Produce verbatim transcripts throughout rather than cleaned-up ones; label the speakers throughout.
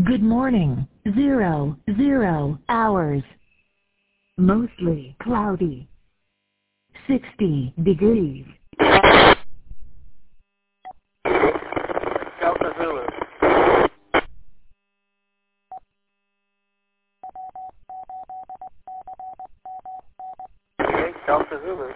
Speaker 1: Good morning. Zero, zero hours. Mostly cloudy. sixty degrees.
Speaker 2: Delta Zulu. Okay, Delta Zulu.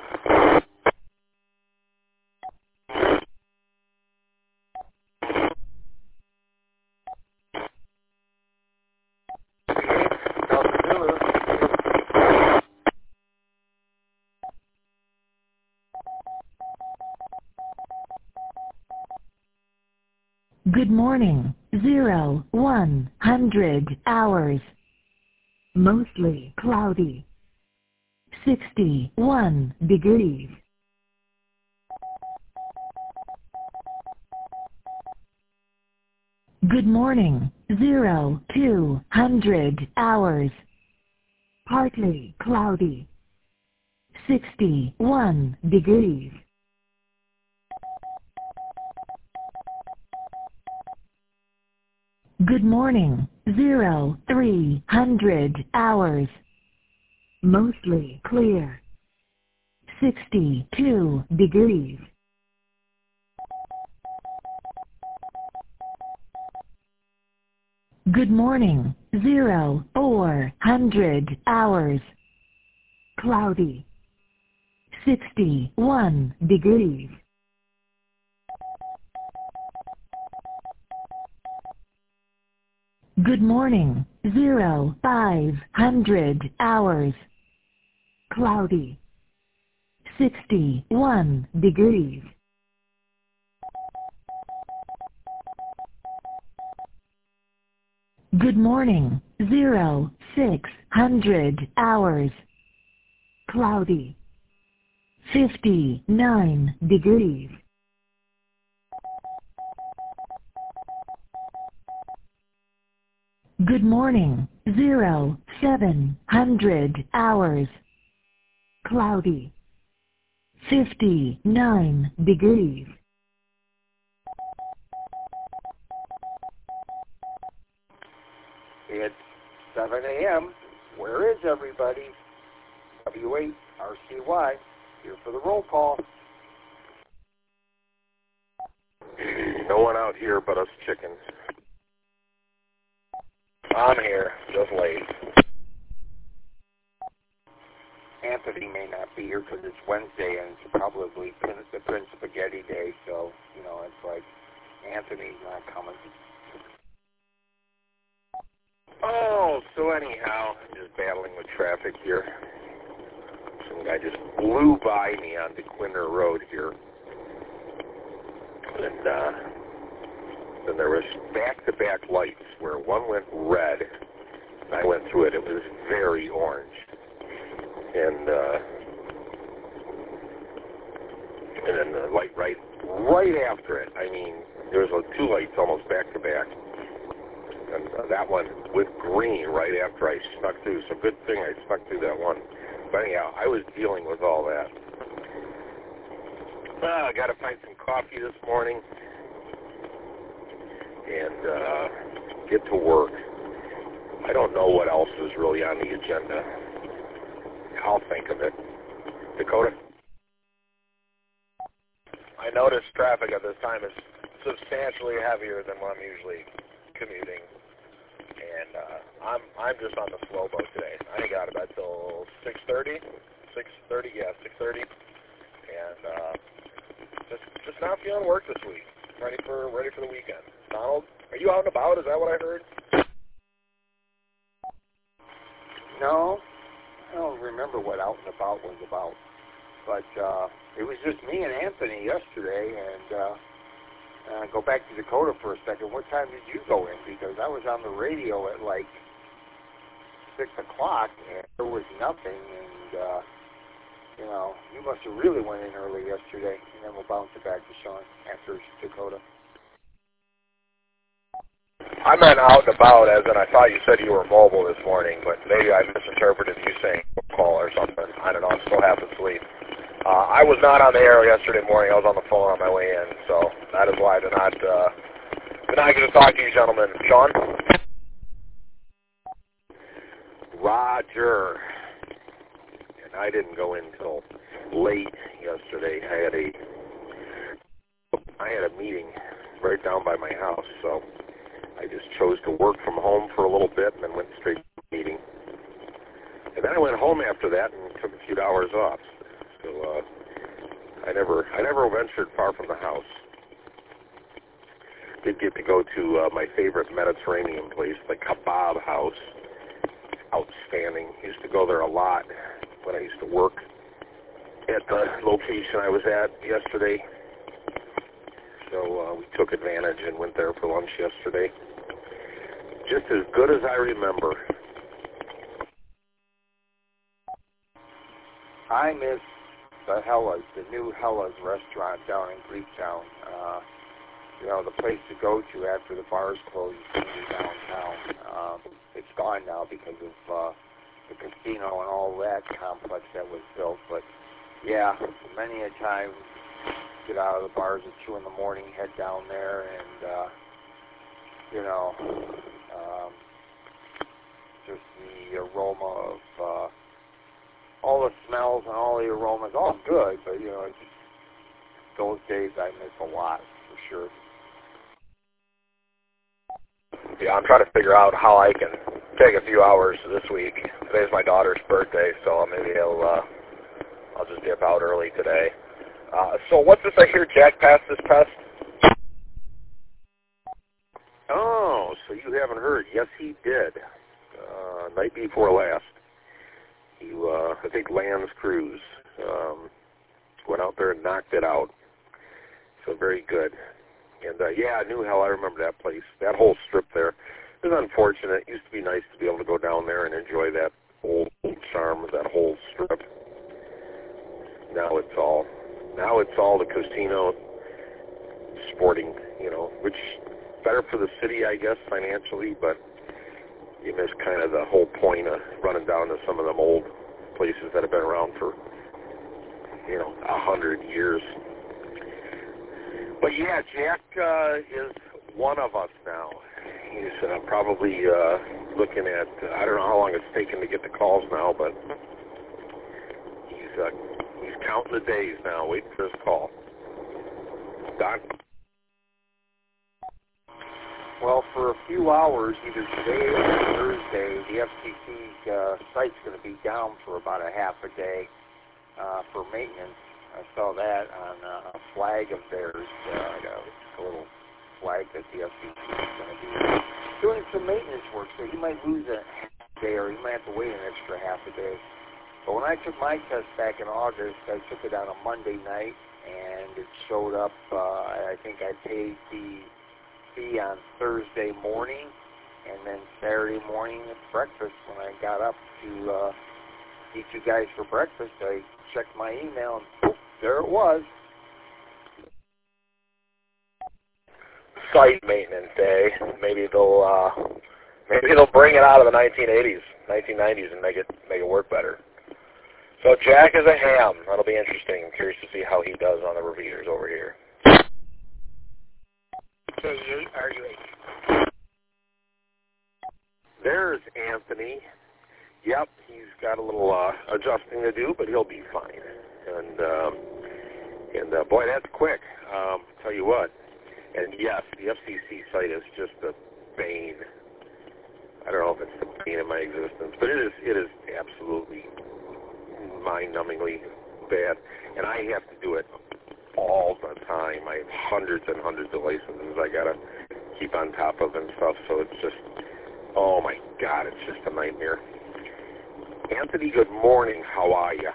Speaker 1: Good morning. Zero, one hundred hours. Mostly cloudy. sixty-one degrees. Good morning. Zero, two hundred hours. Partly cloudy. sixty-one degrees. Good morning. Zero, three hundred hours. Mostly clear. sixty-two degrees. Good morning. Zero, four hundred hours. Cloudy. sixty-one degrees. Good morning. Zero, five hundred hours. Cloudy. sixty-one degrees. Good morning. Zero, six hundred hours. Cloudy. fifty-nine degrees. Good morning. Zero, seven hundred hours. Cloudy. fifty-nine degrees.
Speaker 2: It's seven a.m. Where is everybody? W eight R C Y, here for the roll call.
Speaker 3: No one out here but us chickens. I'm here, just late.
Speaker 2: Anthony may not be here because it's Wednesday and it's probably the Prince Spaghetti Day, so, you know, it's like Anthony's not coming.
Speaker 3: Oh, so anyhow, just battling with traffic here. Some guy just blew by me on the Quinter Road here. And, uh, then there was back-to-back lights where one went red, and I went through it. It was very orange. And, uh, and then the light right, right after it. I mean, there was uh, two lights almost back-to-back. And uh, that one with green right after I snuck through. So good thing I snuck through that one. But anyhow, I was dealing with all that. Uh, I got to find some coffee this morning and uh, get to work. I don't know what else is really on the agenda. I'll think of it. Dakota?
Speaker 4: I noticed traffic at this time is substantially heavier than when I'm usually commuting. And uh, I'm I'm just on the slow boat today. I ain't got about till six thirty. six thirty, yeah, six thirty. And uh, just just not feeling work this week. Ready for ready for the weekend. Donald, are you out and about? Is that what I heard?
Speaker 2: No, I don't remember what out and about was about. But uh, it was just me and Anthony yesterday, and uh, uh, go back to Dakota for a second. What time did you go in? Because I was on the radio at like six o'clock, and there was nothing, and, uh, you know, you must have really went in early yesterday, and then we'll bounce it back to Sean after Dakota.
Speaker 4: I meant out and about, as in I thought you said you were mobile this morning, but maybe I misinterpreted you saying call or something. I don't know. I'm still half asleep. Uh, I was not on the air yesterday morning. I was on the phone on my way in, so that is why I did not, uh, did not get to talk to you gentlemen. Sean?
Speaker 3: Roger. And I didn't go in until late yesterday. I had a I had a meeting right down by my house, so I just chose to work from home for a little bit and then went straight to the meeting. And then I went home after that and took a few hours off. So uh, I never I never ventured far from the house. Did get to go to uh, my favorite Mediterranean place, the Kebab House. Outstanding. Used to go there a lot when I used to work at the location I was at yesterday. So uh, we took advantage and went there for lunch yesterday. Just as good as I remember.
Speaker 2: I miss the Hellas, the new Hellas restaurant down in Greektown. Uh, you know, the place to go to after the bars closed downtown. Um, it's gone now because of uh, the casino and all that complex that was built. But yeah, many a time, get out of the bars at two in the morning, head down there, and uh, you know, um, just the aroma of uh, all the smells and all the aromas, all good, but you know, it's, those days I miss a lot for sure.
Speaker 4: Yeah, I'm trying to figure out how I can take a few hours this week. Today's my daughter's birthday, so maybe I'll uh, I'll just dip out early today. Uh, so what's this I hear Jack passed this test?
Speaker 3: Oh, so you haven't heard. Yes, he did. Uh, night before last. He, uh, I think Lance Cruz um, went out there and knocked it out. So very good. And, uh, yeah, New Hell, I remember that place. That whole strip there. It was unfortunate. It used to be nice to be able to go down there and enjoy that old charm of that whole strip. Now it's all, now it's all the casino sporting, you know, which better for the city, I guess, financially, but you miss kind of the whole point of running down to some of them old places that have been around for, you know, a hundred years. But yeah, Jack uh, is one of us now. He's uh, probably uh, looking at, uh, I don't know how long it's taken to get the calls now, but he's uh, he's counting the days now, waiting for his call. Don?
Speaker 2: Well, for a few hours, either today or Thursday, the F C C uh, site's going to be down for about a half a day uh, for maintenance. I saw that on uh, a flag of theirs, uh, a little flag that the F C C is going to be doing some maintenance work, so he might lose a half a day or he might have to wait an extra half a day. But when I took my test back in August, I took it on a Monday night, and it showed up, uh, I think I paid the fee on Thursday morning, and then Saturday morning at breakfast when I got up to uh, eat you guys for breakfast, I checked my email, and poof, there it was.
Speaker 4: Site maintenance day. Maybe they'll uh, maybe they'll bring it out of the nineteen eighties, nineteen nineties, and make it make it work better. So Jack is a ham. That'll be interesting. I'm curious to see how he does on the reviewers over here.
Speaker 2: K eight R U H.
Speaker 3: There's Anthony. Yep, he's got a little uh, adjusting to do, but he'll be fine. And um, and uh, boy, that's quick. Um, tell you what. And yes, the F C C site is just a bane. I don't know if it's the bane of my existence, but it is. It is absolutely mind-numbingly bad, and I have to do it all the time. I have hundreds and hundreds of licenses I gotta keep on top of and stuff. So it's just, oh my God, it's just a nightmare. Anthony, good morning. How are you?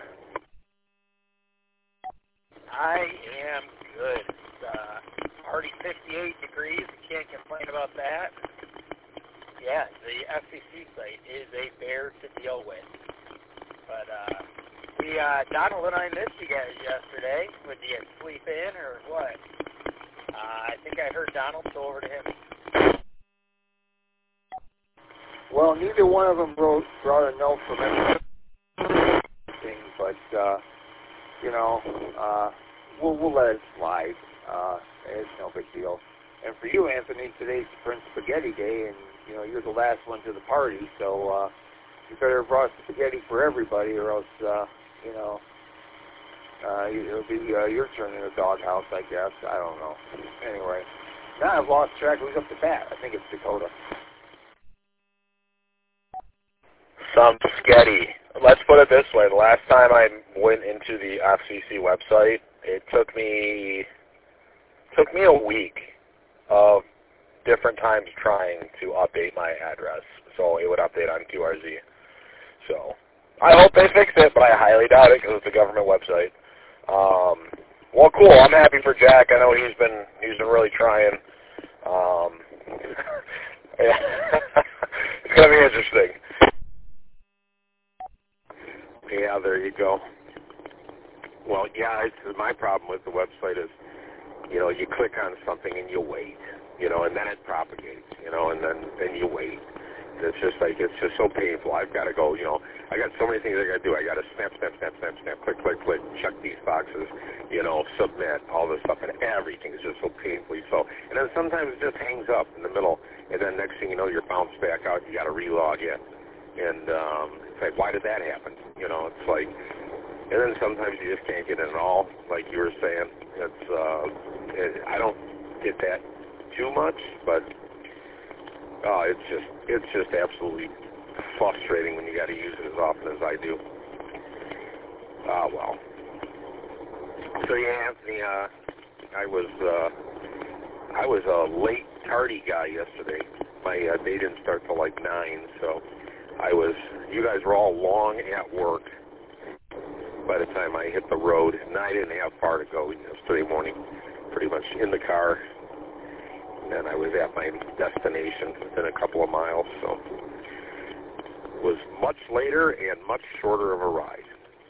Speaker 5: I am good. It's uh, already fifty-eight degrees. Can't complain about that. Yeah, the F C C site is a bear to deal with. But uh, we, uh, Donald and I missed you guys yesterday. Would you sleep in or what? Uh, I think I heard Donald, so over to him.
Speaker 2: Well, neither one of them wrote, brought a note from anything, but, uh, you know, uh, we'll, we'll let it slide. Uh, it's no big deal. And for you, Anthony, today's Prince Spaghetti Day, and, you know, you're the last one to the party, so, uh, you better have brought spaghetti for everybody, or else, uh, you know, uh, it'll be uh, your turn in the doghouse, I guess. I don't know. Anyway, now I've lost track. Who's up to bat? I think it's Dakota.
Speaker 4: Some spaghetti. Let's put it this way. The last time I went into the F C C website, it took me took me a week of different times trying to update my address, so it would update on Q R Z. So I hope they fix it, but I highly doubt it because it's a government website. Um, well, cool. I'm happy for Jack. I know he's been he's been really trying. Um, yeah. It's gonna be interesting.
Speaker 3: Yeah, there you go. Well, yeah, it's, my problem with the website is, you know, you click on something and you wait, you know, and then it propagates, you know, and then, then you wait. And it's just like, it's just so painful. I've got to go, you know, I got so many things I got to do. I got to snap, snap, snap, snap, snap, click, click, click, check these boxes, you know, submit, all this stuff, and everything is just so painfully so. And then sometimes it just hangs up in the middle, and then next thing you know, you're bounced back out, you got to relog in. And um, it's like, why did that happen? You know, it's like, and then sometimes you just can't get in at all, like you were saying. It's, uh, it, I don't get that too much, but oh, it's just, it's just absolutely frustrating when you got to use it as often as I do. Ah, uh, well. So yeah, Anthony, uh, I was, uh, I was a late, tardy guy yesterday. My uh, day didn't start till like nine, so. I was, you guys were all long at work by the time I hit the road, and I didn't have far to go yesterday morning, pretty much in the car, and I was at my destination within a couple of miles, so it was much later and much shorter of a ride.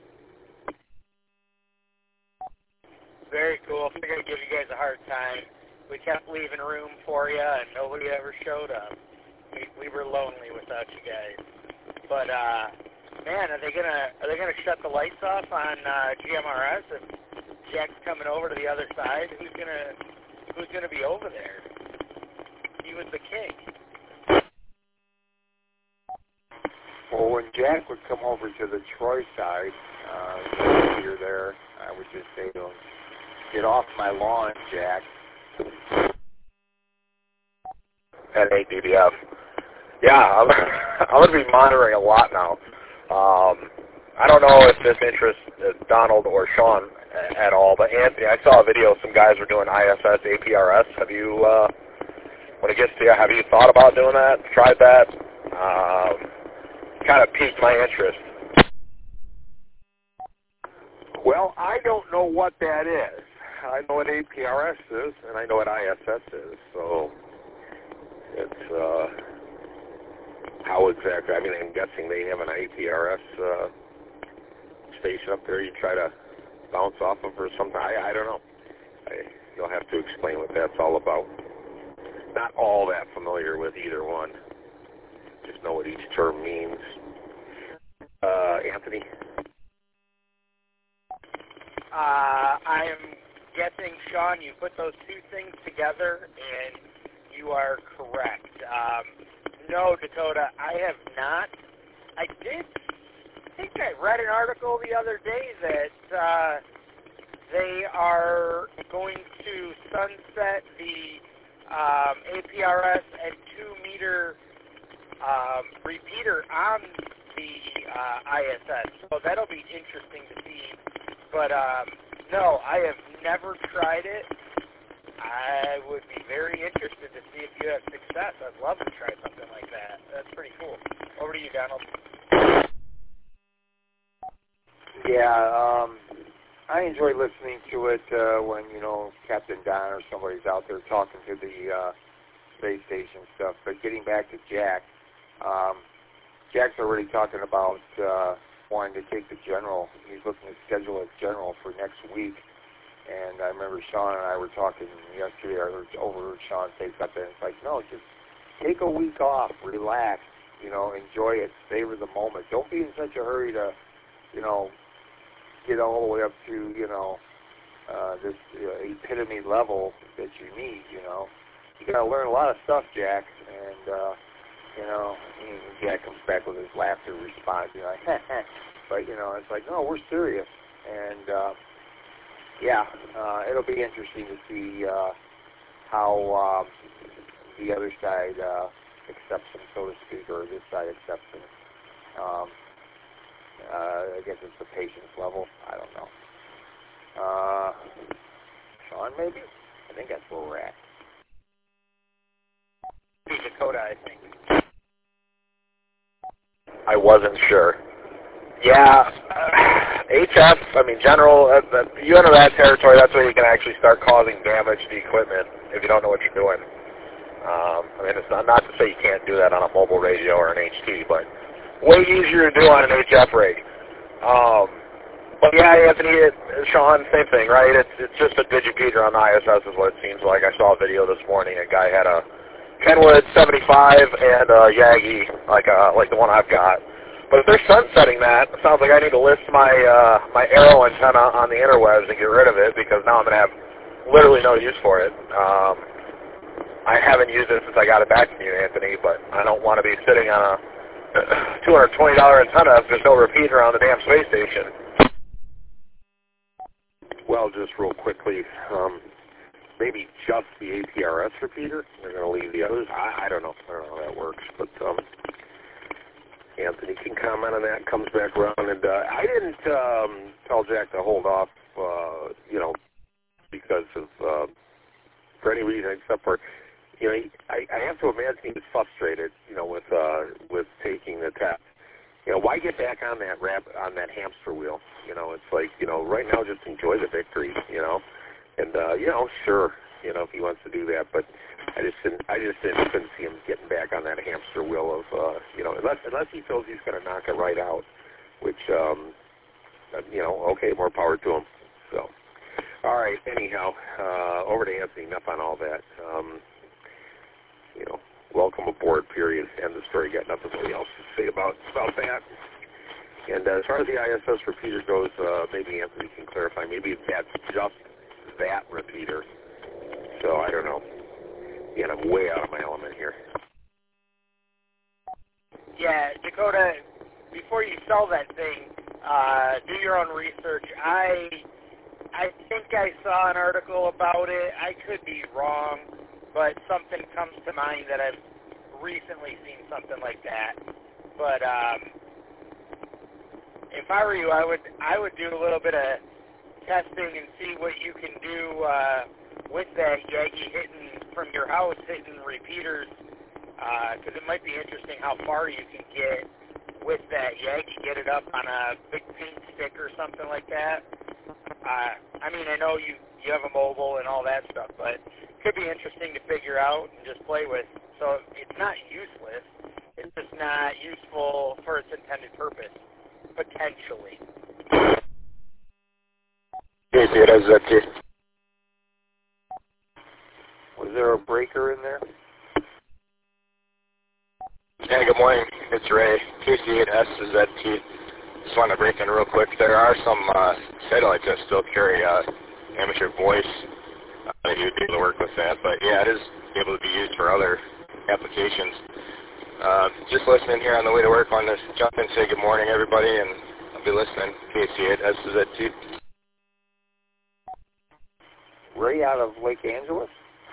Speaker 5: Very cool. I figured I'd give you guys a hard time. We kept leaving room for you, and nobody ever showed up. We, we were lonely without you guys. But uh, man, are they gonna are they gonna shut the lights off on uh, G M R S if Jack's coming over to the other side? Who's gonna who's gonna be over there? He was the king.
Speaker 2: Well, when Jack would come over to the Troy side, uh, you're there, I would just say to him, "Get off my lawn, Jack."
Speaker 4: At A D D F. Yeah, I'm, I'm going to be monitoring a lot now. Um, I don't know if this interests Donald or Sean at all, but Anthony, I saw a video some guys were doing I S S, A P R S. Have you, uh, when it gets to you, have you thought about doing that, tried that? Um, kind of piqued my interest.
Speaker 3: Well, I don't know what that is. I know what A P R S is, and I know what I S S is, so it's, uh... how exactly? I mean, I'm guessing they have an A P R S uh, station up there you try to bounce off of or something. I, I don't know. I, you'll have to explain what that's all about. Not all that familiar with either one. Just know what each term means. Uh, Anthony?
Speaker 5: Uh, I'm guessing, Sean, you put those two things together, and you are correct. Um, No, Dakota, I have not. I did think I read an article the other day that uh, they are going to sunset the um, A P R S and two-meter um, repeater on the uh, I S S. So that'll be interesting to see. But um, no, I have never tried it. I would be very interested to see if you have success. I'd love to try something like that. That's pretty cool. Over to you, Donald.
Speaker 2: Yeah, um, I enjoy listening to it uh, when, you know, Captain Don or somebody's out there talking to the uh, space station stuff. But getting back to Jack, um, Jack's already talking about uh, wanting to take the general. He's looking to schedule a general for next week. And I remember Sean and I were talking yesterday, I overheard Sean say something. It's like, no, just take a week off, relax, you know, enjoy it, savor the moment. Don't be in such a hurry to, you know, get all the way up to, you know, uh, this uh, epitome level that you need, you know. You got to learn a lot of stuff, Jack, and uh, you know, and the guy comes back with his laughter response, you're like, but, you know, it's like, no, we're serious. And, uh, yeah, uh, it'll be interesting to see uh, how um, the other side uh, accepts him, so to speak, or this side accepts him. Um, uh, I guess it's the patience level. I don't know. Uh, Sean, maybe? I think that's where we're at.
Speaker 5: Dakota, I think.
Speaker 4: I wasn't sure. Yeah, uh, H F, I mean, general, uh, uh, you enter that territory, that's where you can actually start causing damage to the equipment if you don't know what you're doing. Um, I mean, it's not, not to say you can't do that on a mobile radio or an H T, but way easier to do on an H F rig. Um, but yeah, Anthony, it, Sean, same thing, right? It's it's just a digipeater on the I S S is what it seems like. I saw a video this morning, a guy had a Kenwood seventy-five and a Yagi, like uh, like the one I've got. But if they're sunsetting that, it sounds like I need to list my uh, my Arrow antenna on the interwebs and get rid of it, because now I'm going to have literally no use for it. Um, I haven't used it since I got it back from you, Anthony, but I don't want to be sitting on a two hundred twenty dollars antenna if there's no repeater on the damn space station.
Speaker 3: Well, just real quickly, um, maybe just the A P R S repeater. They're going to leave the others. I, I don't know. I don't know how that works, but um, Anthony can comment on that. Comes back around, and uh, I didn't um, tell Jack to hold off, uh, you know, because of uh, for any reason except for, you know, he, I, I have to imagine he was frustrated, you know, with uh, with taking the test. You know, why get back on that rap on that hamster wheel? You know, it's like, you know, right now just enjoy the victory, you know. And, uh, you know, sure, you know, if he wants to do that. But I just didn't, I just didn't, couldn't see him getting back on that hamster wheel of, uh, you know, unless, unless he feels he's going to knock it right out, which, um, you know, okay, more power to him. So, all right, anyhow, uh, over to Anthony, enough on all that. Um, you know, welcome aboard, period. End of story. Got nothing really else to say about, about that. And uh, as far as the I S S repeater goes, uh, maybe Anthony can clarify. Maybe that's just that repeater. So I don't know. And I'm way out of my element here.
Speaker 5: Yeah, Dakota, before you sell that thing, uh, do your own research. I I think I saw an article about it. I could be wrong, but something comes to mind that I've recently seen something like that. But um, if I were you, I would I would do a little bit of testing and see what you can do uh, with that Yagi hitting from your house, hitting repeaters, because uh, it might be interesting how far you can get with that Yagi. Get it up on a big pink stick or something like that. Uh, I mean, I know you, you have a mobile and all that stuff, but it could be interesting to figure out and just play with. So it's not useless. It's just not useful for its intended purpose, potentially.
Speaker 4: Hey, dude, how's that, dude?
Speaker 2: Was there a breaker in there?
Speaker 6: Yeah, good morning. It's Ray, K C eight S Z T. Just want to break in real quick. There are some uh, satellites that still carry uh, amateur voice. Uh, that you would be able to work with that. But yeah, it is able to be used for other applications. Uh, just listening here on the way to work. Wanted to jump in and say good morning, everybody, and I'll be listening. K C eight S Z T.
Speaker 2: Ray out of Lake Angeles?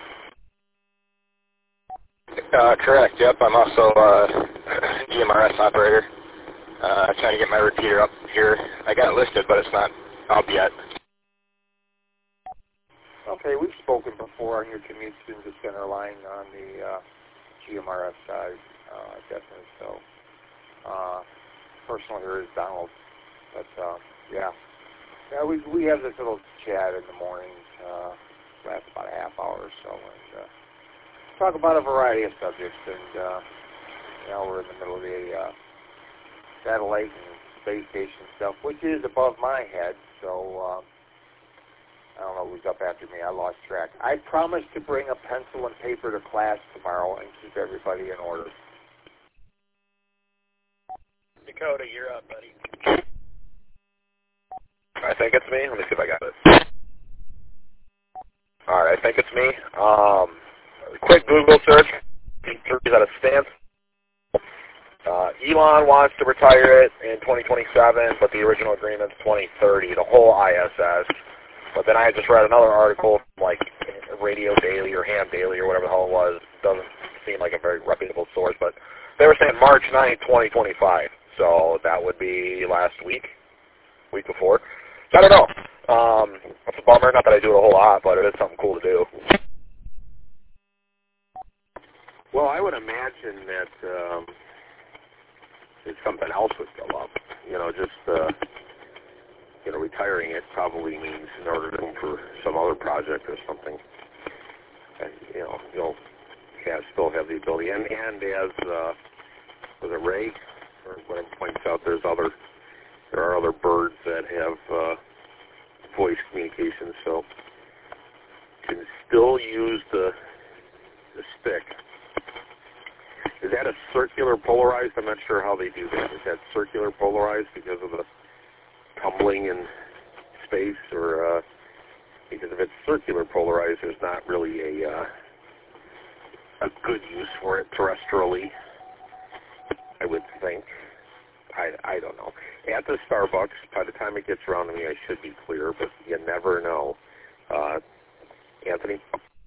Speaker 6: Uh, correct, yep. I'm also uh, a G M R S operator. Uh, trying to get my repeater up here. I got it listed, but it's not up yet.
Speaker 2: Okay, we've spoken before on your commutes in the center line on the uh, G M R S side, uh, definitely so. Uh, personally, here is Donald, but uh, yeah. Yeah, we we have this little chat in the mornings, uh, lasts about a half hour or so, and uh, talk about a variety of subjects. And uh, you know, we're in the middle of the uh, satellite and space station stuff, which is above my head. So uh, I don't know who's up after me. I lost track. I promise to bring a pencil and paper to class tomorrow and keep everybody in order.
Speaker 5: Dakota, you're up, buddy.
Speaker 4: I think it's me. Let me see if I got it. All right, I think it's me. Um, quick Google search. Is that a stance? Uh, Elon wants to retire it in twenty twenty-seven, but the original agreement's twenty thirty, the whole I S S. But then I just read another article from like Radio Daily or Ham Daily or whatever the hell it was. Doesn't seem like a very reputable source, but they were saying March ninth, twenty twenty-five. So that would be last week, week before. So I don't know. Um, that's a bummer. Not that I do it a whole lot, but it is something cool to do.
Speaker 3: Well, I would imagine that um, if something else would go up. You know, just uh, you know, retiring it probably means in order to move for some other project or something. And, you know, you'll have, still have the ability. And, and as uh, was it Ray, or when it points out, there's other there are other birds that have uh, voice communication, so you can still use the the stick. Is that a circular polarized? I'm not sure how they do that. Is that circular polarized because of the tumbling in space, or uh, because if it's circular polarized, there's not really a uh, a good use for it terrestrially, I would think. I, I don't know. At the Starbucks, by the time it gets around to me, I should be clear, but you never know. Uh, Anthony?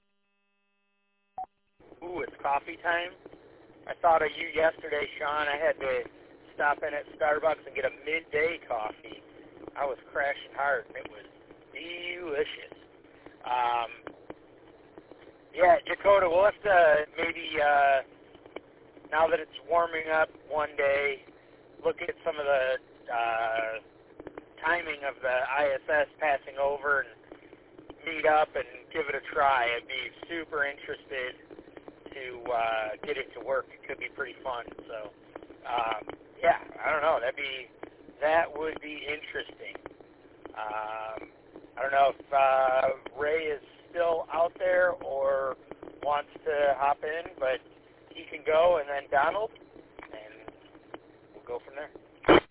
Speaker 5: Ooh, it's coffee time. I thought of you yesterday, Sean. I had to stop in at Starbucks and get a midday coffee. I was crashing hard, and it was delicious. Um, yeah, Dakota, we'll have to maybe, uh, now that it's warming up one day, look at some of the uh, timing of the I S S passing over and meet up and give it a try. I'd be super interested to uh, get it to work. It could be pretty fun. So, um, yeah, I don't know. That'd be that would be interesting. Um, I don't know if uh, Ray is still out there or wants to hop in, but he can go, and then Donald, and we'll go from there.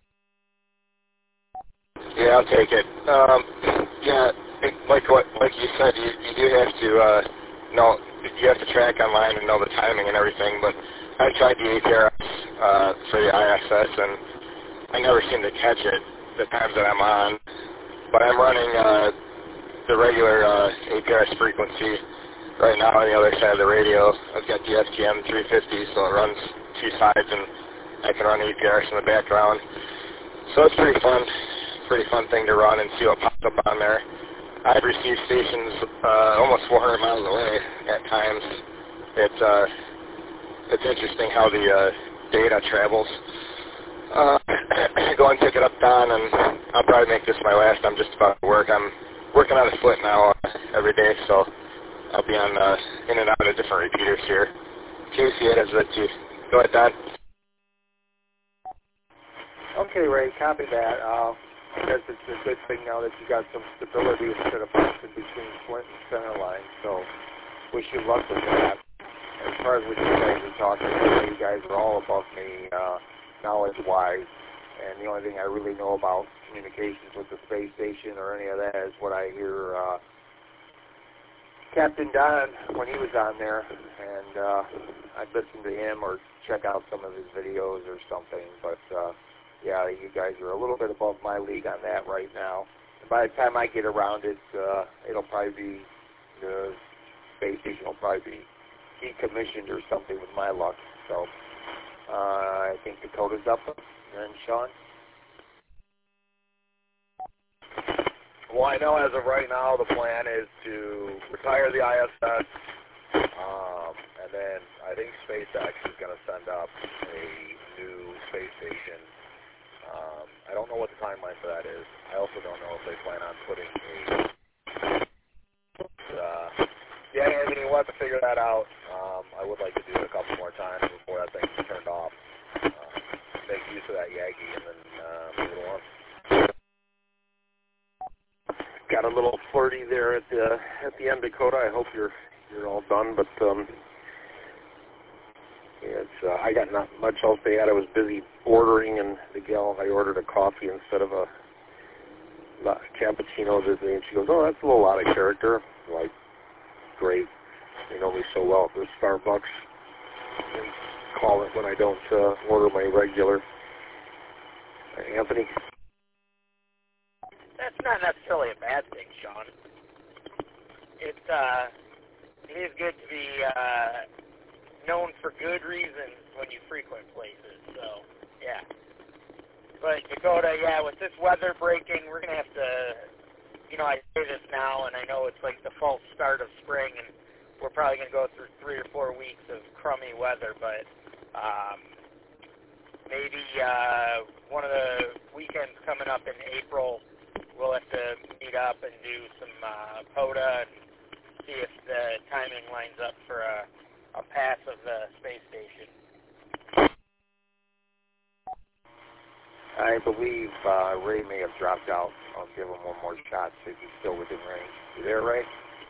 Speaker 6: Yeah, I'll take it. Um, yeah, like what, like you said, you, you do have to uh, know, you have to track online and know the timing and everything. But I tried the A P R S uh, for the I S S, and I never seem to catch it the times that I'm on. But I'm running uh, the regular uh, A P R S frequency right now on the other side of the radio. I've got the F T M three fifty, so it runs two sides, and I can run A P R S in the background. So it's pretty fun, pretty fun thing to run and see what pops up on there. I've received stations uh, almost four hundred miles away at times. It's uh, it's interesting how the uh, data travels. Uh, go and pick it up, Don, and I'll probably make this my last. I'm just about to work. I'm working on a split now uh, every day, so I'll be on uh, in and out of different repeaters here. Casey, it is that you. Go ahead, Don.
Speaker 2: Okay, Ray, copy that. Uh, I guess it's a good thing now that you got some stability instead of bouncing between Flint and center line, so wish you luck with that. As far as what you guys are talking about, you guys are all above me uh, knowledge-wise, and the only thing I really know about communications with the space station or any of that is what I hear uh, Captain Don when he was on there, and uh, I'd listen to him or check out some of his videos or something, but uh, yeah, you guys are a little bit above my league on that right now. And by the time I get around it, uh, it'll probably be, the space station will probably be decommissioned or something with my luck. So uh, I think Dakota's up, and Sean?
Speaker 4: Well, I know as of right now the plan is to retire the I S S, um, and then I think SpaceX is going to send up a new space station. Um, I don't know what the timeline for that is. I also don't know if they plan on putting a... Uh, yeah, Anthony, we'll have to figure that out. Um, I would like to do it a couple more times before that thing's turned off. Uh, make use of that Yagi and then uh, move it along.
Speaker 3: Got a little flirty there at the at the end, Dakota. I hope you're you're all done, but um, yeah, it's, uh, I got not much else to add. I was busy ordering, and the gal, I ordered a coffee instead of a, a cappuccino today, and she goes, "Oh, that's a little out of character." I'm like, great, they know me so well at the Starbucks. And call it when I don't uh, order my regular. Uh, Anthony?
Speaker 5: That's not necessarily a bad thing, Sean. It, uh, it is good to be uh, known for good reasons when you frequent places, so, yeah. But Dakota, yeah, with this weather breaking, we're going to have to, you know, I say this now, and I know it's like the false start of spring, and we're probably going to go through three or four weeks of crummy weather, but um, maybe uh, one of the weekends coming up in April, we'll have to meet up and do some uh, POTA and see if the timing lines up for a, a pass of the space station.
Speaker 2: I believe uh, Ray may have dropped out. I'll give him one more shot, see if he's still within range. You there, Ray?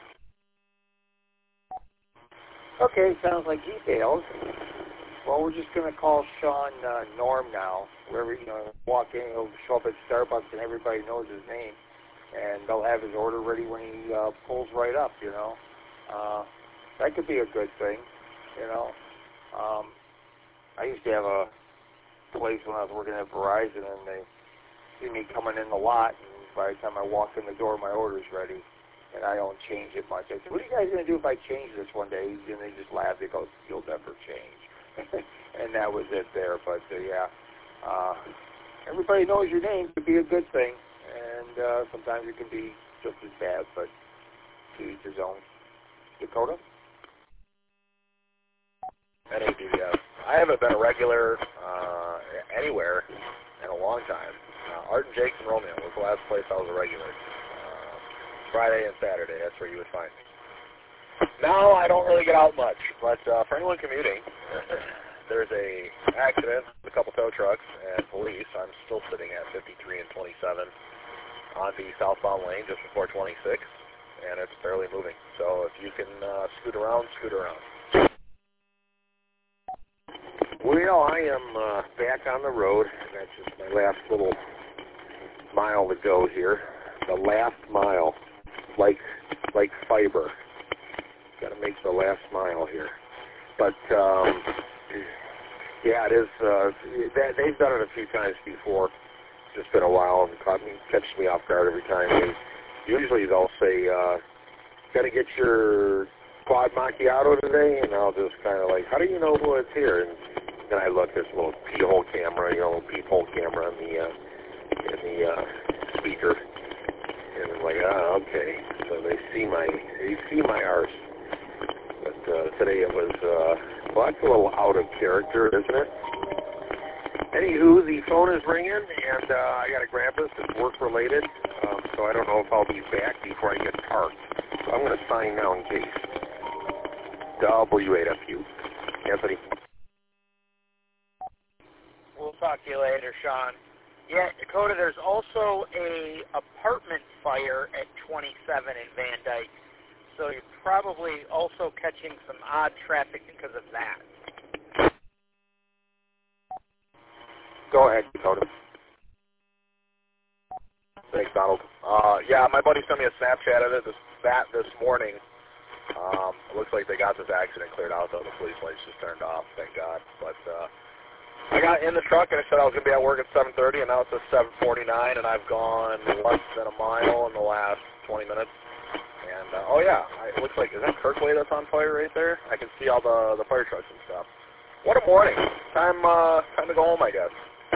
Speaker 2: Okay, sounds like he failed. Well, we're just going to call Sean uh, Norm now. Wherever, you know, walk in, he'll show up at Starbucks and everybody knows his name. And they'll have his order ready when he uh, pulls right up, you know. Uh, that could be a good thing, you know. Um, I used to have a place when I was working at Verizon, and they see me coming in the lot, and by the time I walk in the door, my order's ready. And I don't change it much. I said, what are you guys going to do if I change this one day? And they just laugh. They go, you'll never change. And that was it there. But, uh, yeah, uh, everybody knows your name. It could be a good thing. And uh, sometimes it can be just as bad, but to each his own. Dakota?
Speaker 4: N A D S. I haven't been a regular uh, anywhere in a long time. Uh, Art and Jake's in Romeo was the last place I was a regular. Friday and Saturday, that's where you would find me. Now I don't really get out much, but uh, for anyone commuting, there's a accident with a couple tow trucks and police. I'm still sitting at fifty-three and twenty-seven on the southbound lane just before twenty-six, and it's barely moving. So if you can uh, scoot around, scoot around.
Speaker 3: Well, I am uh, back on the road. That's just my last little mile to go here. The last mile. Like, like fiber. Got to make the last mile here. But um, yeah, it is. Uh, that, they've done it a few times before. It's just been a while. It caught me, catches me off guard every time. They, usually they'll say, uh, "Got to get your quad macchiato today," and I'll just kind of like, "How do you know who it's here?" And then I look. There's a little peephole camera, you know, peephole camera in the uh, in the uh, speaker. And I'm like, ah, okay. So they see my, they see my arse. But uh, today it was, uh, well, that's a little out of character, isn't it? Anywho, the phone is ringing, and uh, I got a grab this. It's work-related, um, so I don't know if I'll be back before I get parked. So I'm going to sign now in case. W eight F U. Anthony.
Speaker 5: We'll talk to you later, Sean. Yeah, Dakota, there's also a apartment fire at twenty-seven in Van Dyke, so you're probably also catching some odd traffic because of that.
Speaker 2: Go ahead, Dakota.
Speaker 4: Thanks, Donald. Uh, yeah, my buddy sent me a Snapchat of it, this, that this morning. Um, it looks like they got this accident cleared out, though. The police lights just turned off, thank God. But uh, I got in the truck, and I said I was going to be at work at seven thirty, and now it's at seven forty-nine, and I've gone less than a mile in the last twenty minutes. And, uh, oh, yeah, I, it looks like, is that Kirkway that's on fire right there? I can see all the, the fire trucks and stuff. What a morning. Time, uh, time to go home, I guess.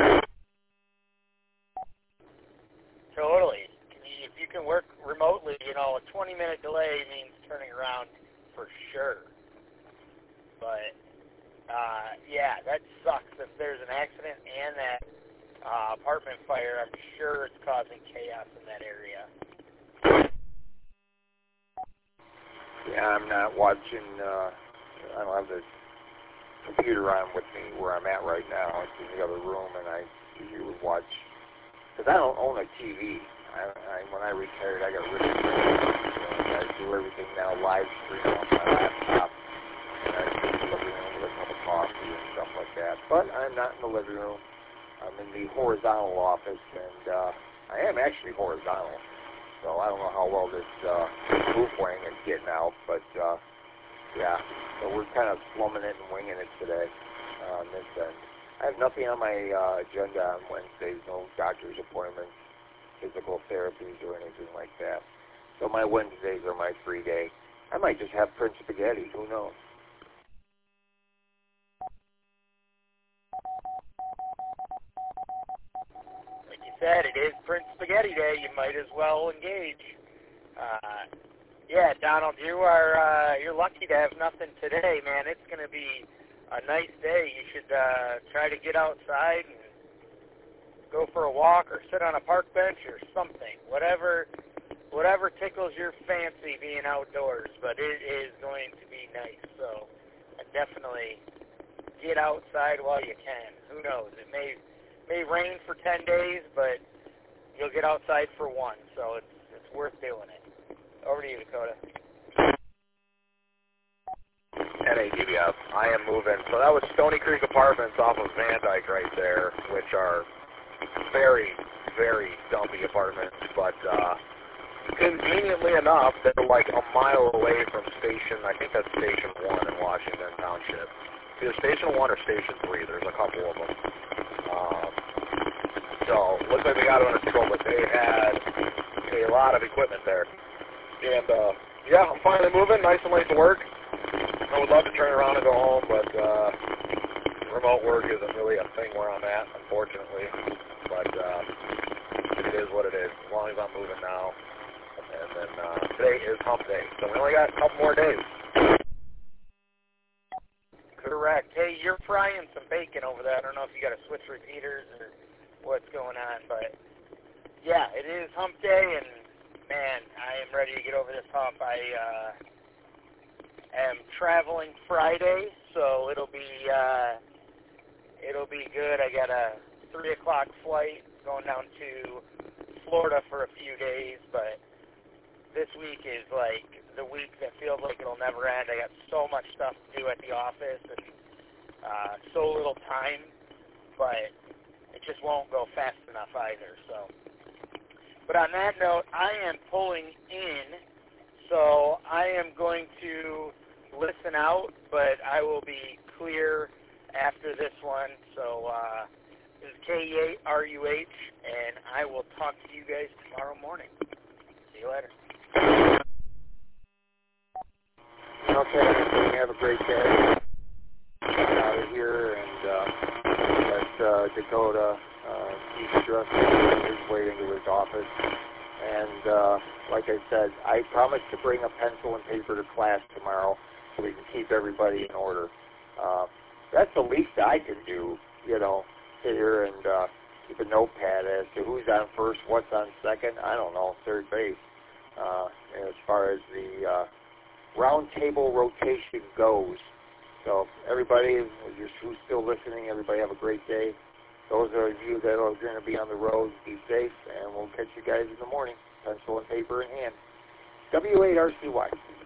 Speaker 5: Totally. If you can work remotely, you know, a twenty-minute delay means turning around for sure. But... Uh, yeah, that sucks if there's an accident and that uh, apartment fire. I'm sure it's causing chaos in that area.
Speaker 2: Yeah, I'm not watching, uh, I don't have the computer on with me where I'm at right now. It's in the other room, and I usually would watch, because I don't own a T V. I, I, when I retired, I got rid of it. I do everything now live stream on my laptop. And I do the living room with a cup of coffee and stuff like that. But I'm not in the living room. I'm in the horizontal office, and uh, I am actually horizontal. So I don't know how well this uh, roof wing is getting out, but uh, yeah. So we're kind of slumming it and winging it today. on this end. I have nothing on my uh, agenda on Wednesdays, no doctor's appointments, physical therapies, or anything like that. So my Wednesdays are my free day. I might just have Prince Spaghetti, who knows?
Speaker 5: Like you said, it is Prince Spaghetti Day. You might as well engage. Uh, yeah, Donald, you are uh, you're lucky to have nothing today, man. It's going to be a nice day. You should uh, try to get outside and go for a walk or sit on a park bench or something. Whatever, whatever tickles your fancy being outdoors. But it is going to be nice. So definitely get outside while you can. Who knows? It may may rain for ten days, but you'll get outside for one. So it's it's worth doing it. Over to you, Dakota.
Speaker 4: N A D B F. I am moving. So that was Stony Creek Apartments off of Van Dyke right there, which are very, very dumpy apartments. But uh, conveniently enough, they're like a mile away from Station, I think that's Station one in Washington Township. Either Station one or Station three. There's a couple of them. Um, so looks like they got it under control, but they had a lot of equipment there. And, uh, yeah, I'm finally moving. Nice and late to work. I would love to turn around and go home, but uh, remote work isn't really a thing where I'm at, unfortunately. But uh, it is what it is, as long as I'm moving now. And then uh, today is hump day, so we only got a couple more days.
Speaker 5: Correct. Hey, you're frying some bacon over there. I don't know if you got to switch repeaters or what's going on, but yeah, it is hump day, and man, I am ready to get over this hump. I uh, am traveling Friday, so it'll be uh, it'll be good. I got a three o'clock flight going down to Florida for a few days, but this week is like the week that feels like it'll never end. I got so much stuff to do at the office and uh, so little time, but it just won't go fast enough either. So. But on that note, I am pulling in, so I am going to listen out, but I will be clear after this one. So uh, this is K E eight R U H, and I will talk to you guys tomorrow morning. See you later.
Speaker 2: Okay, have a great day. Get out of here, and uh, let uh, Dakota uh, keep dressing his way into his office. And uh, like I said, I promise to bring a pencil and paper to class tomorrow so we can keep everybody in order. Uh, that's the least I can do, you know, sit here and uh, keep a notepad as to who's on first, what's on second, I don't know, third base. Uh, as far as the uh, round table rotation goes. So everybody who's still listening, everybody have a great day. Those of you that are going to be on the road, be safe, and we'll catch you guys in the morning, pencil and paper in hand. W eight R C Y.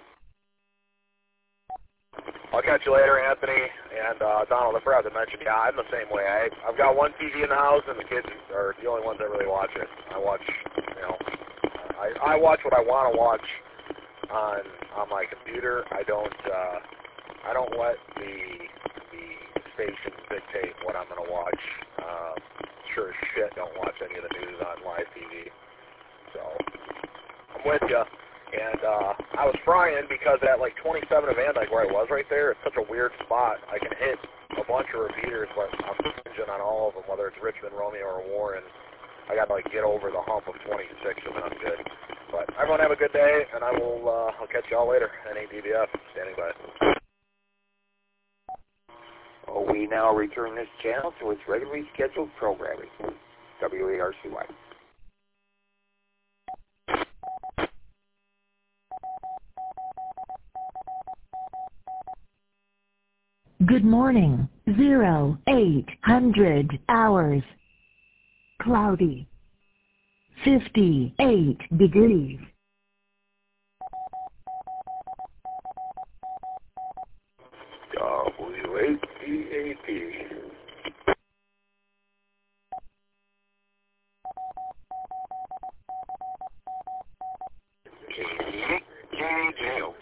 Speaker 4: I'll catch you later, Anthony. And uh, Donald, I forgot to mention, yeah, I'm the same way. I, I've got one T V in the house, and the kids are the only ones that really watch it. I watch, you know, I, I watch what I want to watch on on my computer. I don't uh, I don't let the the stations dictate what I'm going to watch. Um, sure as shit don't watch any of the news on live T V. So I'm with you. And uh, I was frying because at like twenty-seven of Van Dyke, where I was right there, it's such a weird spot. I can hit a bunch of repeaters, but I'm hinging on all of them, whether it's Richmond, Romeo, or Warren. I got to like get over the hump of twenty-six, and then I'm good. But everyone have a good day, and I will. Uh, I'll catch y'all later. N A D B F standing by.
Speaker 2: Well, we now return this channel to its regularly scheduled programming. W eight R C Y.
Speaker 1: Good morning. Zero, eight hundred hours. Cloudy. fifty-eight degrees.
Speaker 3: W eight D A P. K J O.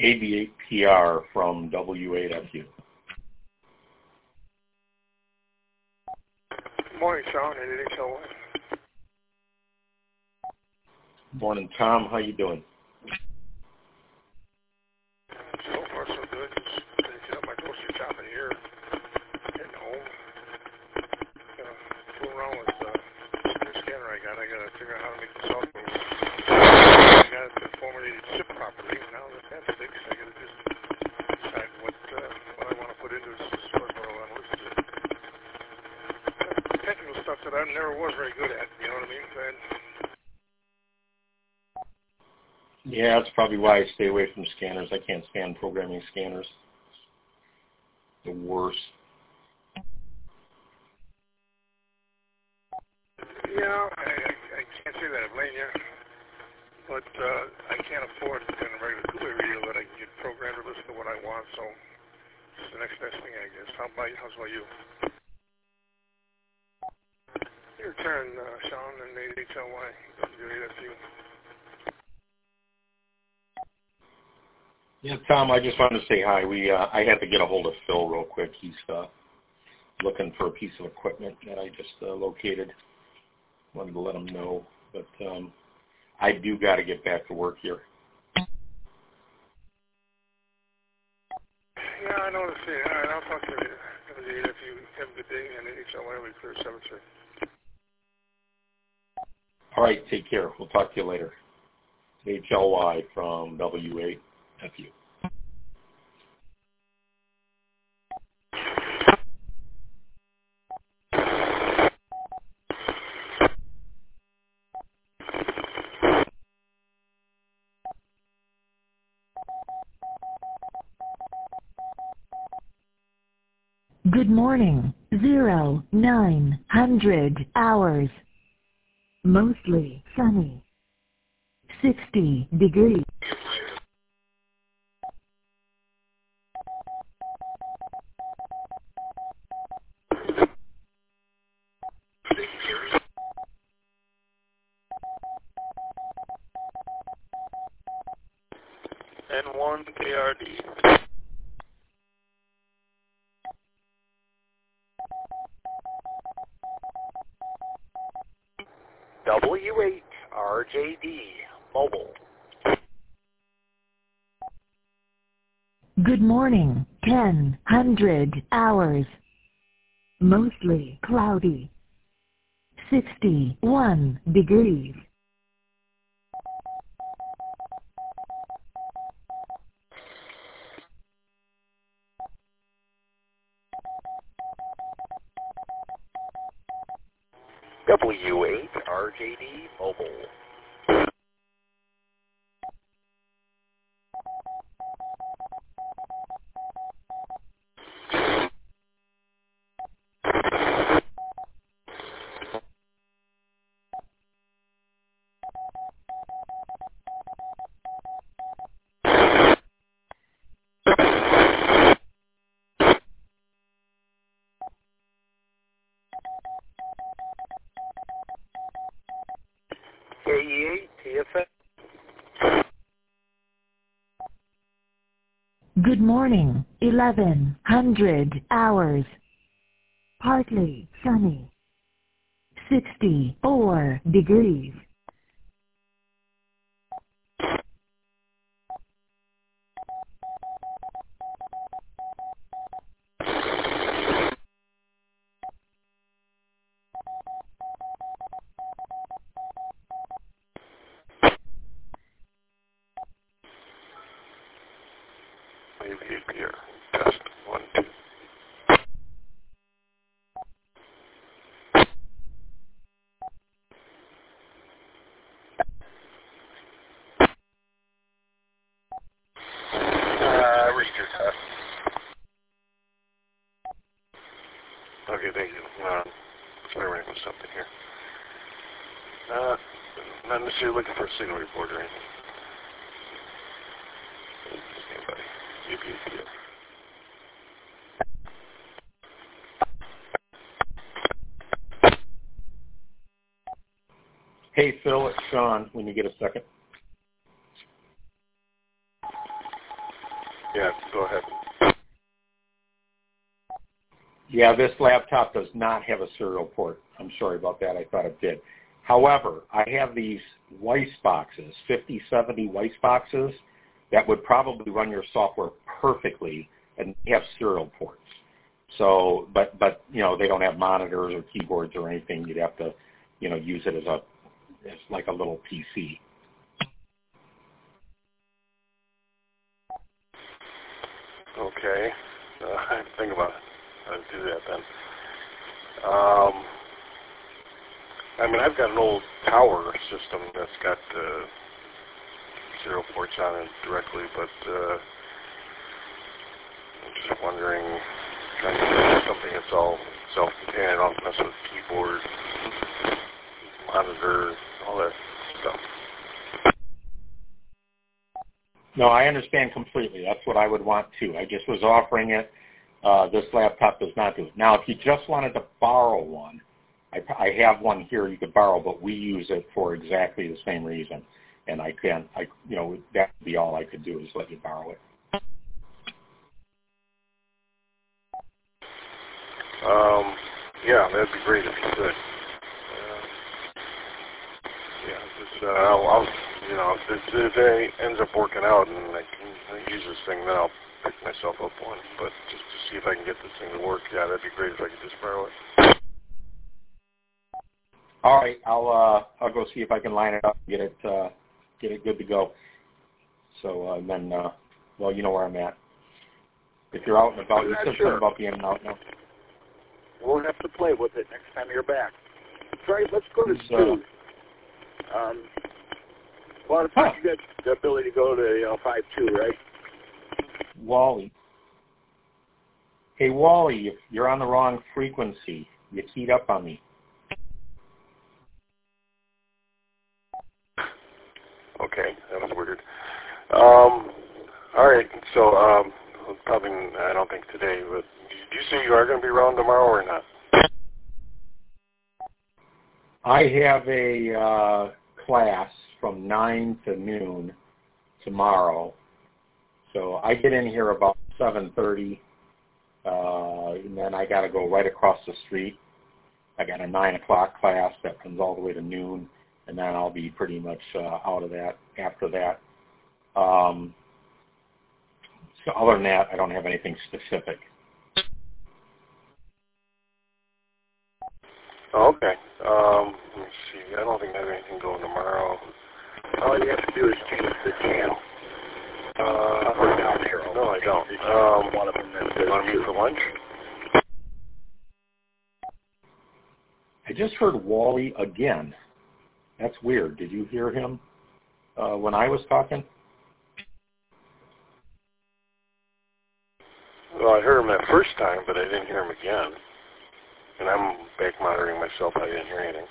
Speaker 7: A B eight P R from W eight F U.
Speaker 8: Good morning, Sean. eight H L Y.
Speaker 7: Morning, Tom. How you doing?
Speaker 8: So far, so good. Just finishing up my grocery shopping here. Getting home. Gonna fool around with uh, the scanner I got. I gotta figure out how to make the software work. I got it to formulated ship properly. Now that that's fixed, I gotta just decide what uh, what I want to put into it as far as what I want to listen to. That's technical stuff that I never was very good at. You know what I mean? And,
Speaker 7: Yeah, that's probably why I stay away from scanners. I can't stand programming scanners. The worst.
Speaker 8: Yeah, I, I, I can't say that I blame you, but uh, I can't afford in a regular two-way radio that I can get programmed to listen to what I want, so it's the next best thing, I guess. How about, how's about you? Your turn, uh, Sean, and eight H L Y, W eight F U.
Speaker 7: Yeah, Tom, I just wanted to say hi. We uh, I had to get a hold of Phil real quick. He's uh, looking for a piece of equipment that I just uh, located. Wanted to let him know, but um, I do got to get back to work here.
Speaker 8: Yeah, I noticed it. All right, I'll talk to you later. W eight F U, have a good day, and eight H L Y, we clear seven three.
Speaker 7: All right, take care. We'll talk to you later. H L Y from W eight F U.
Speaker 1: Good morning, zero, nine hundred hours. Mostly sunny. sixty degrees.
Speaker 4: N one K R D. W eight R J D, mobile.
Speaker 1: Good morning, ten hundred hours. Mostly cloudy. sixty-one degrees.
Speaker 4: W eight R J D, mobile. K E eight T F M.
Speaker 1: Good morning, eleven hundred hours. Partly sunny. sixty-four degrees.
Speaker 3: Here, test one, two. Uh, read your test. Okay, thank you. Uh, sorry, we're with something here. Uh, not necessarily looking for a signal report or anything. Stand by. U P P.
Speaker 7: Hey, Phil, it's Sean, when you get a second.
Speaker 3: Yeah, go ahead.
Speaker 7: Yeah, this laptop does not have a serial port. I'm sorry about that. I thought it did. However, I have these Weiss boxes, fifty seventy Weiss boxes, that would probably run your software perfectly and have serial ports. So, but, but, you know, they don't have monitors or keyboards or anything. You'd have to, you know, use it as a, as like a little P C.
Speaker 3: Okay. Uh, I think about how to do that then. Um, I mean, I've got an old tower system that's got uh, serial ports on it directly, but uh, I'm just wondering, trying to do something that's all self-contained. I don't mess with keyboard, monitor, all that stuff.
Speaker 7: No, I understand completely. That's what I would want too. I just was offering it. Uh, this laptop does not do it. Now, if you just wanted to borrow one, I, I have one here you could borrow, but we use it for exactly the same reason. And I can, I, you know, that would be all I could do is let you borrow it.
Speaker 3: Um, yeah, that'd be great if you could. Uh, yeah, just, uh, I'll, I'll, you know, if, if it ends up working out and I can use this thing, then I'll pick myself up one. But just to see if I can get this thing to work, yeah, that'd be great if I could just borrow it.
Speaker 7: All right, I'll uh, I'll go see if I can line it up and get it uh, get it good to go. So uh, then, uh, well, you know where I'm at. If you're out and about, you said something about being out now.
Speaker 2: We'll have to play with it next time you're back. All right, let's go to
Speaker 7: So,
Speaker 2: Stu. Um, a lot of times you got the ability to go to you know, five two, right?
Speaker 7: Wally. Hey, Wally, if you're on the wrong frequency, you keyed up on me.
Speaker 3: Okay, that was weird. Um, all right, so um, probably, I don't think today, but did you say you are going to be around tomorrow or not?
Speaker 7: I have a uh, class from nine to noon tomorrow. So I get in here about seven thirty, uh, and then I got to go right across the street. I got a nine o'clock class that runs all the way to noon, and then I'll be pretty much uh, out of that after that. Um, so other than that, I don't have anything specific.
Speaker 3: Oh, okay. Um, let me see. I don't think I have anything going tomorrow.
Speaker 2: All you have to do is change the channel.
Speaker 3: Uh,
Speaker 2: Up or down arrow.
Speaker 3: no, I don't. Um,
Speaker 2: one of them that
Speaker 3: you want to meet for lunch?
Speaker 7: I just heard Wally again. That's weird. Did you hear him uh, when I was talking?
Speaker 3: Well, I heard him that first time, but I didn't hear him again. And I'm back monitoring myself. I didn't hear anything.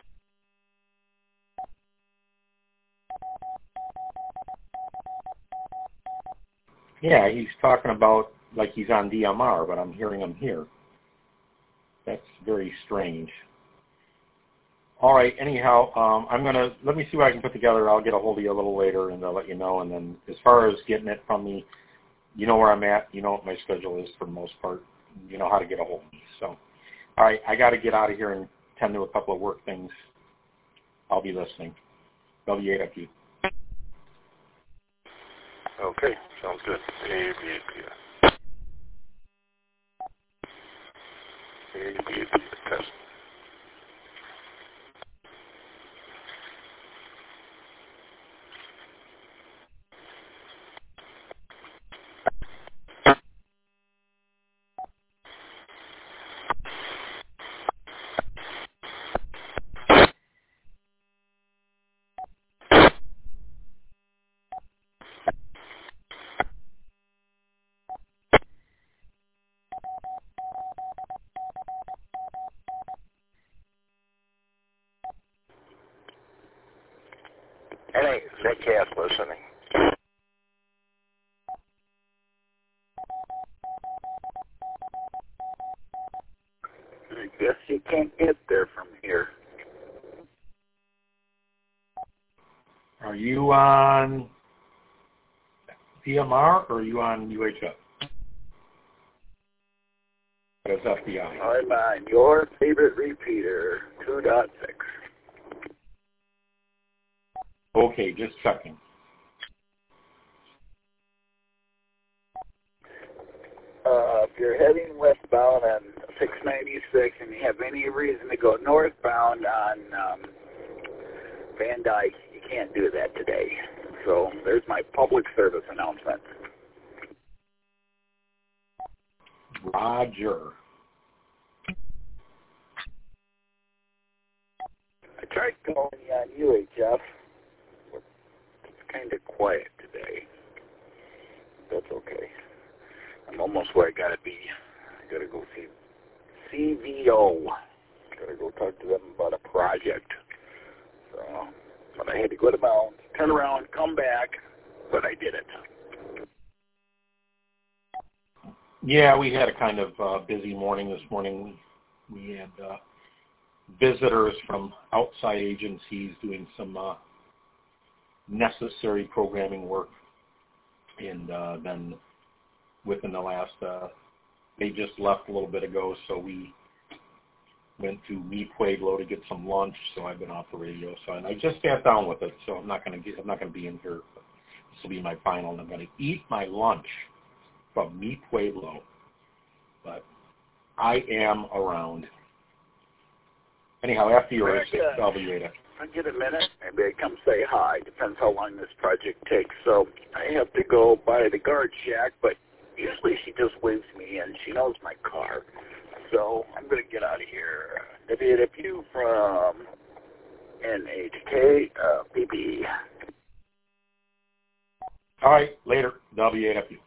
Speaker 7: Yeah, he's talking about like he's on D M R, but I'm hearing him here. That's very strange. All right, anyhow, um, I'm going to, let me see what I can put together. I'll get a hold of you a little later and I'll let you know. And then as far as getting it from me, you know where I'm at. You know what my schedule is for the most part. You know how to get a hold of me. So, all right, I got to get out of here and tend to a couple of work things. I'll be listening. W A F U.
Speaker 3: Okay, sounds good. A B A P. A B A P test.
Speaker 2: Hey, Nick Cass listening. I guess you can't get there from here.
Speaker 7: Are you on D M R, or are you on U H F? That's F B I.
Speaker 9: I'm on your favorite repeater, two point six.
Speaker 7: Okay, just checking.
Speaker 9: Uh, if you're heading westbound on six ninety-six and you have any reason to go northbound on um, Van Dyke, you can't do that today. So there's my public service announcement.
Speaker 7: Roger.
Speaker 9: I tried calling you on U H F. It's kind of quiet today. That's okay. I'm almost where I gotta be. I gotta go see C V O. Gotta go talk to them about a project. So, but I had to go to Mounds, turn around, come back, but I did it.
Speaker 7: Yeah, we had a kind of uh, busy morning this morning. We had uh, visitors from outside agencies doing some uh, necessary programming work, and uh, then within the last, uh, they just left a little bit ago, so we went to Mi Pueblo to get some lunch. So I've been off the radio, so and I just sat down with it. So I'm not going to get, I'm not going to be in here. This will be my final, and I'm going to eat my lunch from Mi Pueblo. But I am around. Anyhow, after yours, I'll be later.
Speaker 9: I get a minute, maybe I come say hi. Depends how long this project takes. So I have to go by the guard shack, but usually she just waves me in. She knows my car. So I'm going to get out of here. W W from N H K uh, B B.
Speaker 7: All right, later. W W.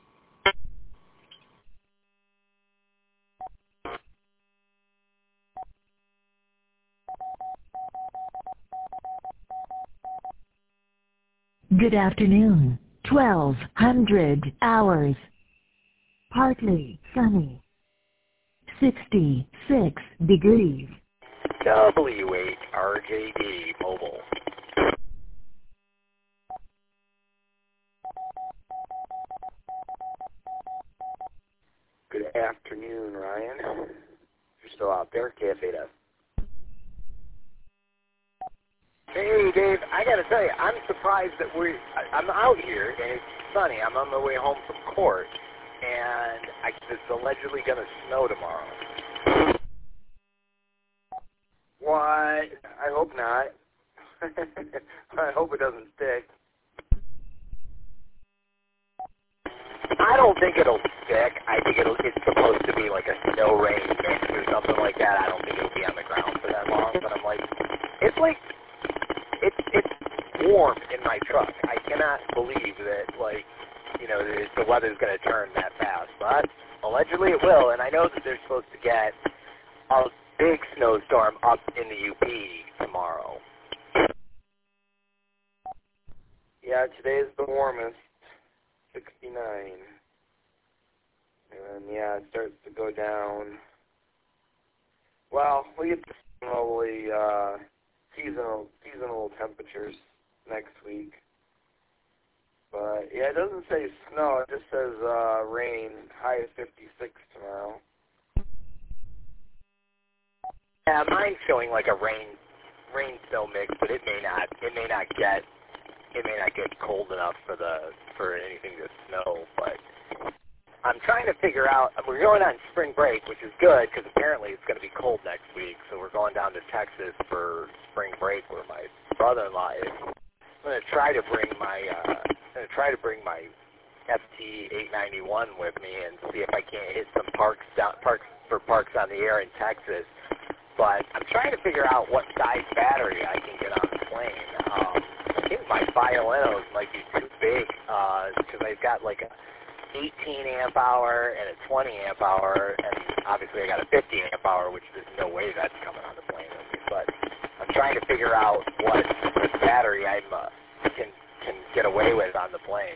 Speaker 1: Good afternoon. twelve hundred hours. Partly sunny. sixty-six degrees.
Speaker 5: W eight R J D Mobile.
Speaker 10: Good afternoon, Ryan. You're still out there, K F eight S.
Speaker 5: Hey, Dave, I got to tell you, I'm surprised that we're, I- I'm out here, and it's sunny. I'm on my way home from court, and I, it's allegedly going to snow tomorrow.
Speaker 10: What? I hope not. I hope it doesn't stick.
Speaker 5: I don't think it'll stick. I think it'll, it's supposed to be like a snow rain mix or something like that. I don't think it'll be on the ground for that long, but I'm like, it's like, it's it's warm in my truck. I cannot believe that, like, you know, the, the weather's going to turn that fast. But allegedly it will, and I know that they're supposed to get a big snowstorm up in the U P tomorrow.
Speaker 10: Yeah, today's the warmest, sixty-nine. And then, yeah, it starts to go down. Well, we get the slowly, uh, seasonal seasonal temperatures next week. But, yeah, it doesn't say snow. It just says uh, rain, high of fifty-six tomorrow.
Speaker 5: Yeah, mine's showing like a rain rain snow mix, but it may not it may not get it may not get cold enough for the for anything to snow. But I'm trying to figure out. We're going on spring break, which is good because apparently it's going to be cold next week. So we're going down to Texas for spring break, where my brother-in-law is. I'm going to try to bring my uh, I'm going to try to bring my F T eight ninety-one with me and see if I can't hit some parks down parks for parks on the air in Texas. But I'm trying to figure out what size battery I can get on the plane. Um, I think my Fiolinos might be too big because uh, I've got like a eighteen amp hour and a twenty amp hour, and obviously I got a fifty amp hour, which there's no way that's coming on the plane with me. But I'm trying to figure out what battery I uh, can can get away with on the plane.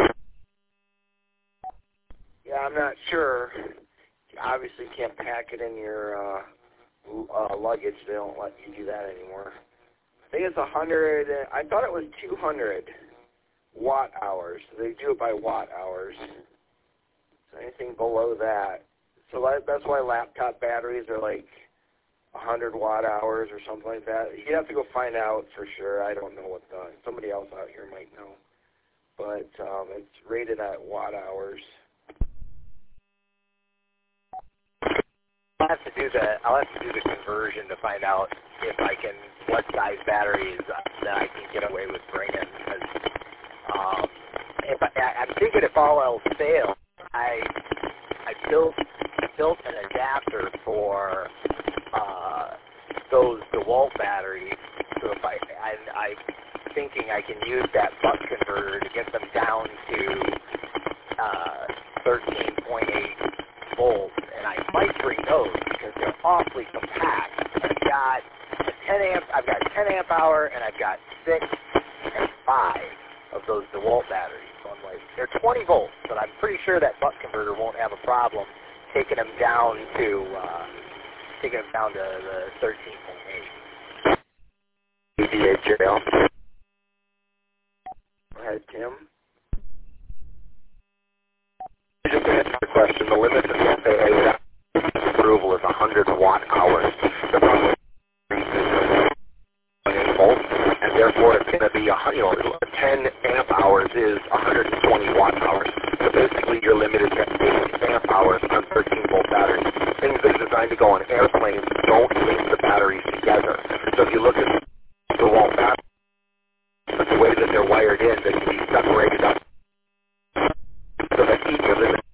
Speaker 10: Yeah, I'm not sure. You obviously can't pack it in your uh, uh, luggage. They don't let you do that anymore. I think it's a hundred. I thought it was two hundred watt hours. They do it by watt hours. So anything below that. So that, that's why laptop batteries are like one hundred watt hours or something like that. You have to go find out for sure. I don't know what the, somebody else out here might know. But um, it's rated at watt hours.
Speaker 5: I'll have to do the I'll have to do the conversion to find out if I can what size batteries that I can get away with bringing. Because um, if I, I'm thinking if all else fails, I I built I built an adapter for uh, those DeWalt batteries. So if I I I'm thinking I can use that buck converter to get them down to uh, thirteen point eight volts. And I might bring those because they're awfully compact. I've got a ten amp, I've got ten amp hour, and I've got six and five of those DeWalt batteries. So I'm like, they're twenty volts, but I'm pretty sure that buck converter won't have a problem taking them down to uh, taking them down to the thirteen point eight. E D H L.
Speaker 10: Go ahead, Tim.
Speaker 3: Just to answer the question, the limit of the F A A approval is one hundred watt hours. The problem is volts, and therefore it's going to be, a, you know, ten amp hours is one hundred twenty watt hours. So basically you're limited to eight amp hours on thirteen volt batteries. Things that are designed to go on airplanes don't link the batteries together. So if you look at the wall batteries, the way that they're wired in, they can be separated up. So that each of them,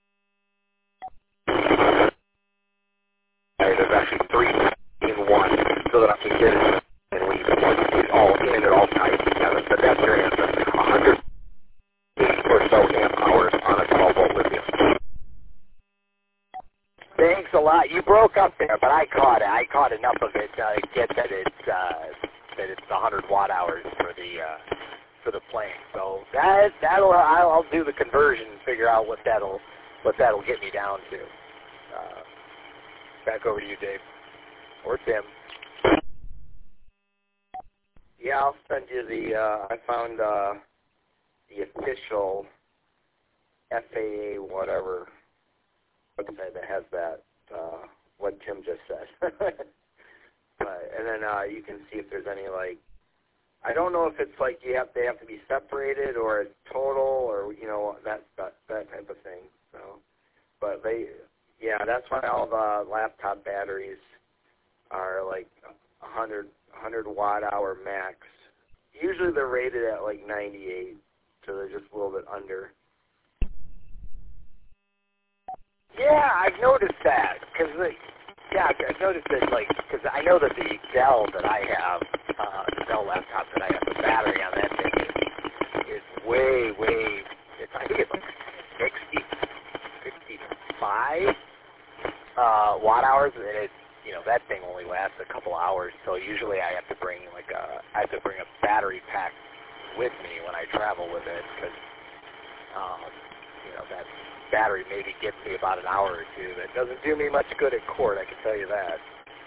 Speaker 3: there's actually three in one, so that I can get it and we it all in, it all ties together. But that's your answer. one hundred or so amp hours on a twelve volt lithium.
Speaker 5: Thanks a lot. You broke up there, but I caught it. I caught enough of it to uh, get that it's uh, that it's one hundred watt hours for the uh, for the plane. So that that'll I'll, I'll do the conversion and figure out what that'll what that'll get me down to. Uh, back over to you, Dave, or Tim.
Speaker 10: Yeah, I'll send you the. Uh, I found uh, the official F A A whatever website that has that. Uh, what Tim just said. But, and then uh, you can see if there's any like. I don't know if it's like you have they have to be separated or it's total or you know that that that type of thing. So, but they yeah that's why all the laptop batteries are like one hundred one hundred watt hour max. Usually they're rated at like ninety-eight, so they're just a little bit under.
Speaker 5: Yeah, I've noticed that because yeah I've noticed that like because I know that the Dell that I have. Uh, the Dell laptop that I have, the battery on that thing is, is way, way, it's, I think it's like sixty, sixty-five uh, watt hours, and it's, you know, that thing only lasts a couple hours, so usually I have to bring, like, a, I have to bring a battery pack with me when I travel with it, because, um, you know, that battery maybe gets me about an hour or two. That doesn't do me much good at court, I can tell you that.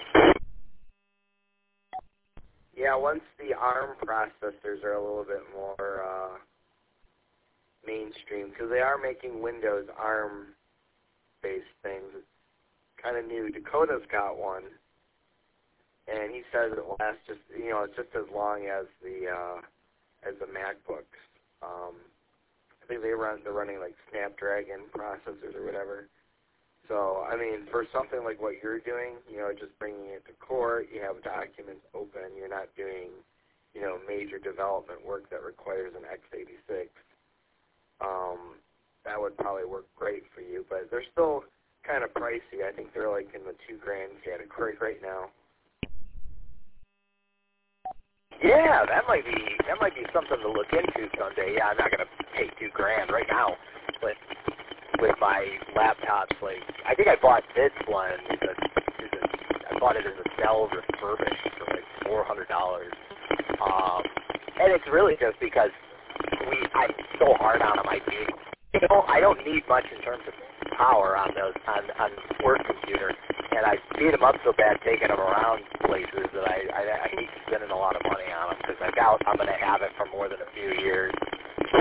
Speaker 10: Yeah, once the ARM processors are a little bit more uh, mainstream, because they are making Windows ARM-based things. It's kind of new. Dakota's got one, and he says it lasts just, you know, it's just as long as the uh, as the MacBooks. Um, I think they run they're running like Snapdragon processors or whatever. So, I mean, for something like what you're doing, you know, just bringing it to court, you have documents open, you're not doing, you know, major development work that requires an x eighty-six, um, that would probably work great for you. But they're still kind of pricey. I think they're like in the two grand category right now.
Speaker 5: Yeah, that might be that might be something to look into someday. Yeah, I'm not going to pay two grand right now, but with my laptops, like, I think I bought this one, it's a, it's a, I bought it as a Dell refurbished for like four hundred dollars. Um, and it's really just because we, I'm so hard on them, I need, you know, I don't need much in terms of power on those, on, on work computer, and I speed them up so bad taking them around places that I, I, I hate spending a lot of money on them, because I doubt I'm going to have it for more than a few years.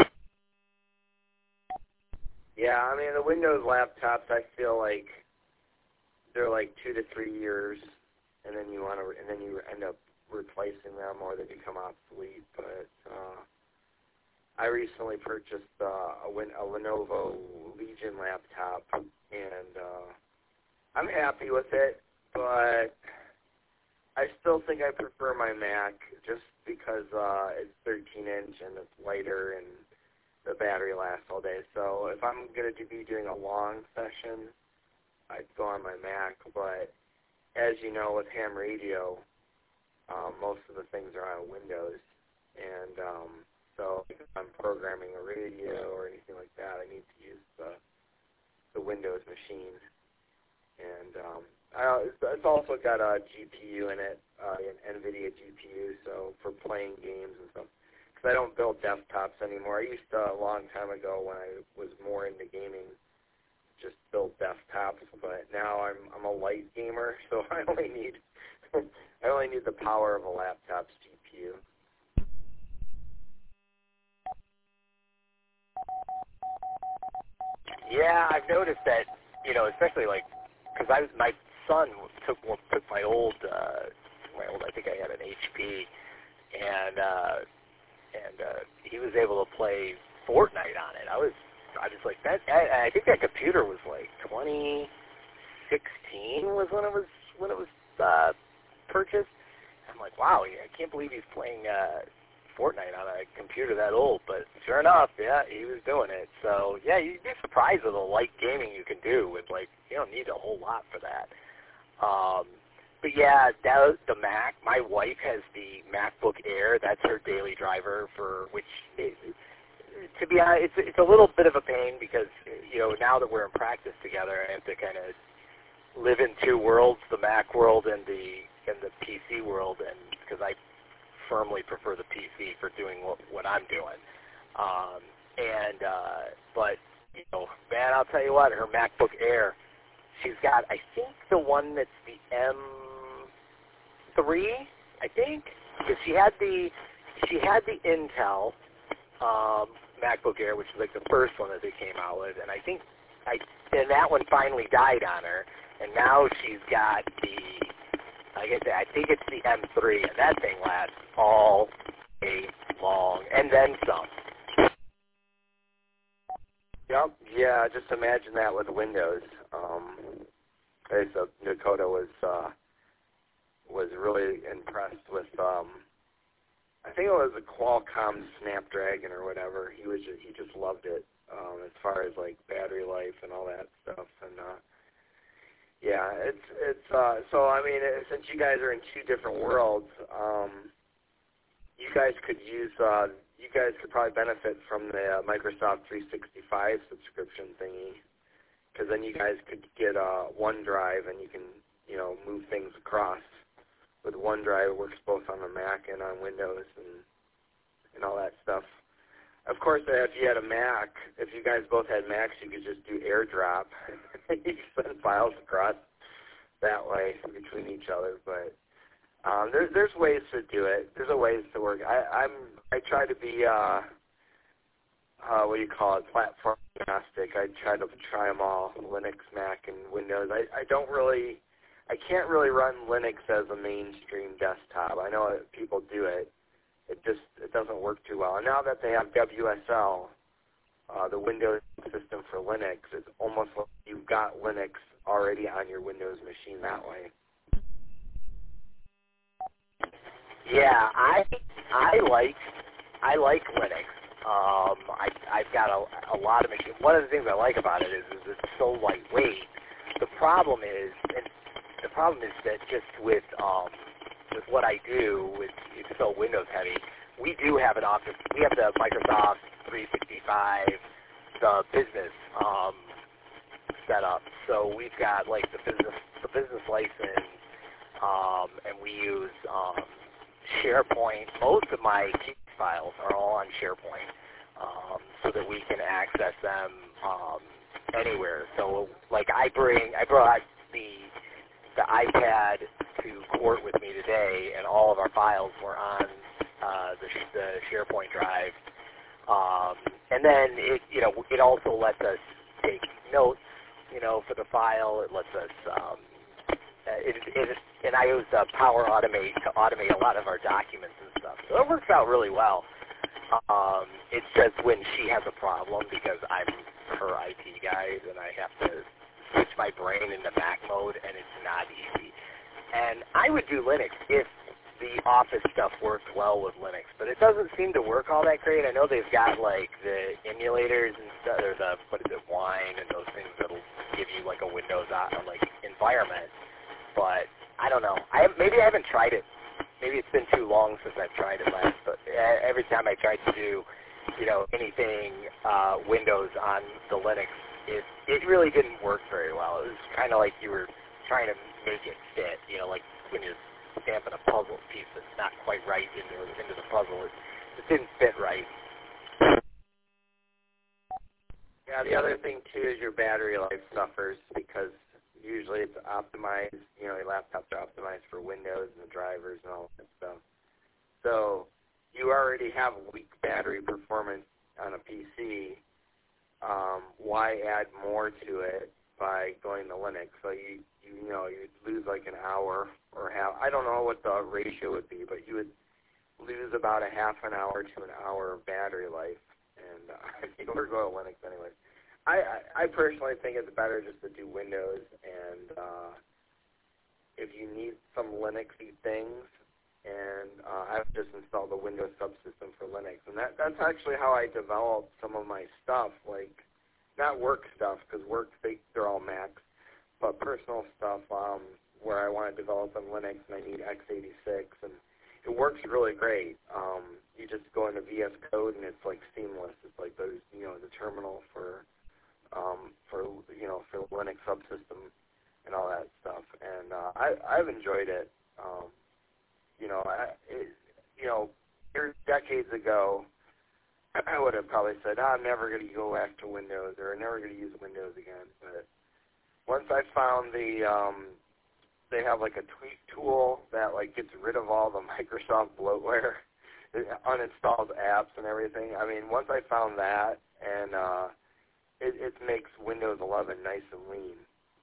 Speaker 10: Yeah, I mean, the Windows laptops, I feel like they're like two to three years, and then you want to, and then you end up replacing them, or they become obsolete. But uh, I recently purchased uh, a, Win- a Lenovo Legion laptop, and uh, I'm happy with it, but I still think I prefer my Mac just because uh, it's thirteen inch and it's lighter and the battery lasts all day. So if I'm going to be doing a long session, I'd go on my Mac. But as you know, with ham radio, um, most of the things are on Windows. And um, so if I'm programming a radio or anything like that, I need to use the, the Windows machine. And um, I, it's also got a G P U in it, uh, an NVIDIA G P U, so for playing games and stuff. Because I don't build desktops anymore. I used to, a long time ago when I was more into gaming, just build desktops. But now I'm I'm a light gamer, so I only need I only need the power of a laptop's G P U.
Speaker 5: Yeah, I've noticed that, you know, especially like, because I was, my son took took my old, uh, my old, I think I had an H P, and uh, and uh, he was able to play Fortnite on it. I was, I was like that. I, I think that computer was like twenty sixteen was when it was when it was uh, purchased. I'm like, wow, I can't believe he's playing uh, Fortnite on a computer that old. But sure enough, yeah, he was doing it. So yeah, you'd be surprised with the light gaming you can do with, like, you don't need a whole lot for that. Um, but yeah, that, the Mac, my wife has the MacBook Air. That's her daily driver, for which, it, to be honest, it's, it's a little bit of a pain because, you know, now that we're in practice together, I have to kind of live in two worlds, the Mac world and the and the P C world, and because I firmly prefer the P C for doing what, what I'm doing. Um, and, uh, but, you know, man, I'll tell you what, her MacBook Air, she's got, I think, the one that's the M three, I think, because she had the, she had the Intel um, MacBook Air, which was like the first one that they came out with, and I think, I, and that one finally died on her, and now she's got the, like I said, I think it's the M three, and that thing lasts all day long, and then some.
Speaker 10: Yep. Yeah, just imagine that with Windows. Um, so Dakota was uh, was really impressed with. Um, I think it was a Qualcomm Snapdragon or whatever. He was just, he just loved it um, as far as like battery life and all that stuff. And uh, yeah, it's it's uh, so I mean, since you guys are in two different worlds, um, you guys could use. Uh, You guys could probably benefit from the uh, Microsoft three sixty-five subscription thingy, because then you guys could get uh, OneDrive and you can, you know, move things across. With OneDrive, it works both on the Mac and on Windows and and all that stuff. Of course, if you had a Mac, if you guys both had Macs, you could just do AirDrop. You could send files across that way between each other, but. Um, there's there's ways to do it. There's a ways to work. I, I'm I try to be uh, uh, what do you call it, platform agnostic. I try to try them all, Linux, Mac, and Windows. I, I don't really, I can't really run Linux as a mainstream desktop. I know that people do it. It just it doesn't work too well. And now that they have W S L, uh, the Windows system for Linux, it's almost like you've got Linux already on your Windows machine that way.
Speaker 5: Yeah, I I like I like Linux. Um, I I've got a, a lot of machines. One of the things I like about it is, is it's so lightweight. The problem is, and the problem is that just with um, with what I do, it's, it's so Windows heavy. We do have an office. We have the Microsoft three sixty-five, the business um, setup. So we've got like the business the business license, um, and we use. Um, SharePoint. Most of my key files are all on SharePoint, um, so that we can access them um, anywhere. So, like, I bring, I brought the the iPad to court with me today, and all of our files were on uh, the, the SharePoint drive. Um, and then it, you know, it also lets us
Speaker 11: take notes, you know, for the file. It lets us, um, it, it, and I use uh, Power Automate to automate a lot of our documents and stuff. So it works out really well. Um, it's just when she has a problem, because I'm her I T guy, and I have to switch my brain into Mac mode, and it's not easy. And I would do Linux if the Office stuff worked well with Linux, but it doesn't seem to work all that great. I know they've got like the emulators and stuff, or the, what is it, Wine, and those things that'll give you like a Windows uh, like environment, but I don't know. I have, maybe I haven't tried it. Maybe it's been too long since I've tried it last, but every time I tried to do, you know, anything uh, Windows on the Linux, it it really didn't work very well. It was kind of like you were trying to make it fit, you know, like when you're stamping a puzzle piece that's not quite right into into the puzzle. It, it didn't fit right.
Speaker 10: Yeah, the other thing too is your battery life suffers, because usually it's optimized, you know, your laptops are optimized for Windows and the drivers and all that stuff. So you already have weak battery performance on a P C. Um, why add more to it by going to Linux? So you, you, you know, you'd lose like an hour or half. I don't know what the ratio would be, but you would lose about a half an hour to an hour of battery life. And uh, if you were to go to Linux anyways. I, I, I personally think it's better just to do Windows, and uh, if you need some Linuxy things, and uh, I've just installed the Windows subsystem for Linux, and that, that's actually how I developed some of my stuff, like not work stuff, because work, they, they're all Macs, but personal stuff um, where I want to develop in Linux, and I need x eighty-six, and it works really great. Um, you just go into V S Code, and it's like seamless. It's like those, you know, the terminal for Um, for you know, for the Linux subsystem and all that stuff, and uh, I I've enjoyed it. Um, you know, I it, you know, years, decades ago, I would have probably said, oh, I'm never going to go back to Windows, or I'm never going to use Windows again. But once I found the um, they have like a tweak tool that like gets rid of all the Microsoft bloatware, it uninstalls apps and everything. I mean, once I found that, and uh, It, it makes Windows eleven nice and lean.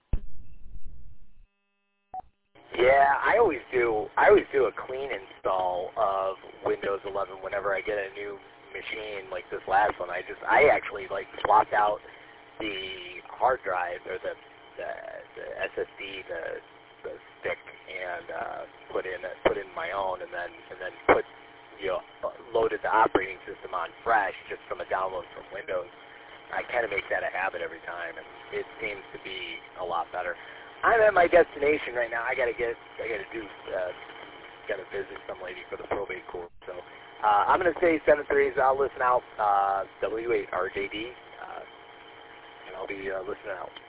Speaker 11: Yeah, I always do. I always do a clean install of Windows eleven whenever I get a new machine, like this last one. I just, I actually like swapped out the hard drive or the the, the S S D, the the stick, and uh, put in put in my own, and then and then put you know loaded the operating system on fresh just from a download from Windows. I kind of make that a habit every time, and it seems to be a lot better. I'm at my destination right now. I gotta get, I gotta do, uh, gotta visit some lady for the probate court. So uh, I'm gonna say seven threes. I'll listen out. Uh, W eight R J D, uh, and I'll be uh, listening out.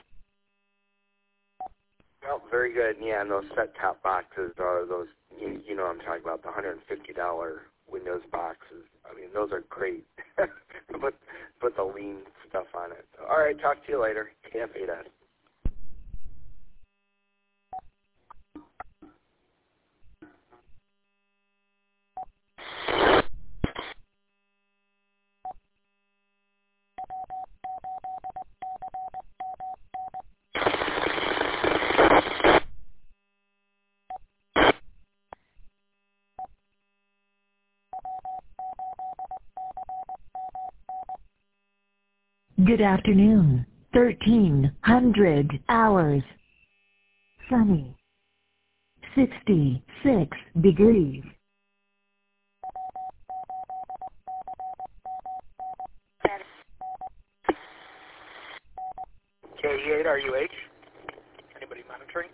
Speaker 10: Well, very good. Yeah, and those set-top boxes are those. You, you know, what I'm talking about the one hundred fifty dollars Windows boxes. I mean, those are great. put put the lean stuff on it. So, all right, talk to you later. K F eight S.
Speaker 1: Good afternoon. thirteen hundred hours. Sunny. sixty-six degrees.
Speaker 11: K E eight R U H. Anybody monitoring?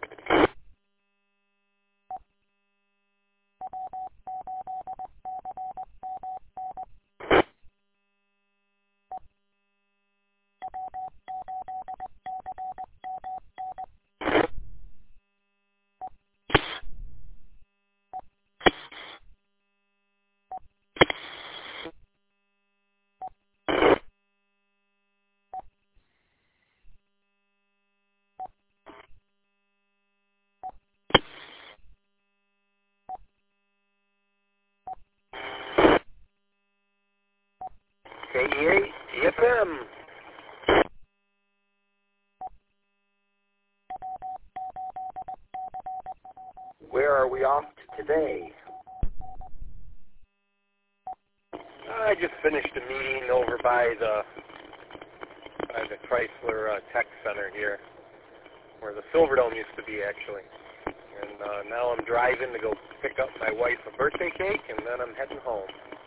Speaker 11: K E eight T F M.
Speaker 10: where are we off to today?
Speaker 12: I just finished a meeting over by the by the Chrysler uh, Tech Center here, where the Silverdome used to be, actually. And uh, now I'm driving to go pick up my wife a birthday cake, and then I'm heading home.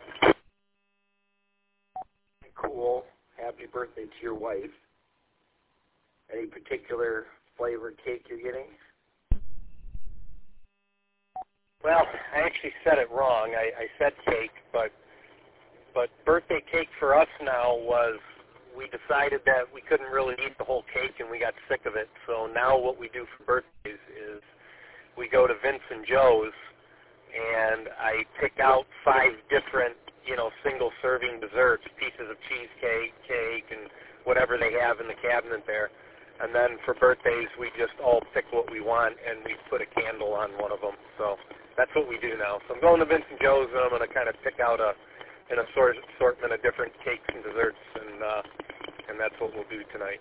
Speaker 10: Cool. Happy birthday to your wife. Any particular flavored cake you're getting?
Speaker 12: Well, I actually said it wrong. I, I said cake, but but birthday cake for us now was, we decided that we couldn't really eat the whole cake and we got sick of it. So now what we do for birthdays is we go to Vince and Joe's and I pick out five different, you know, single serving desserts, pieces of cheesecake, cake, and whatever they have in the cabinet there. And then for birthdays, we just all pick what we want and we put a candle on one of them. So that's what we do now. So I'm going to Vince and Joe's and I'm going to kind of pick out a an assort- assortment of different cakes and desserts, and uh, and that's what we'll do tonight.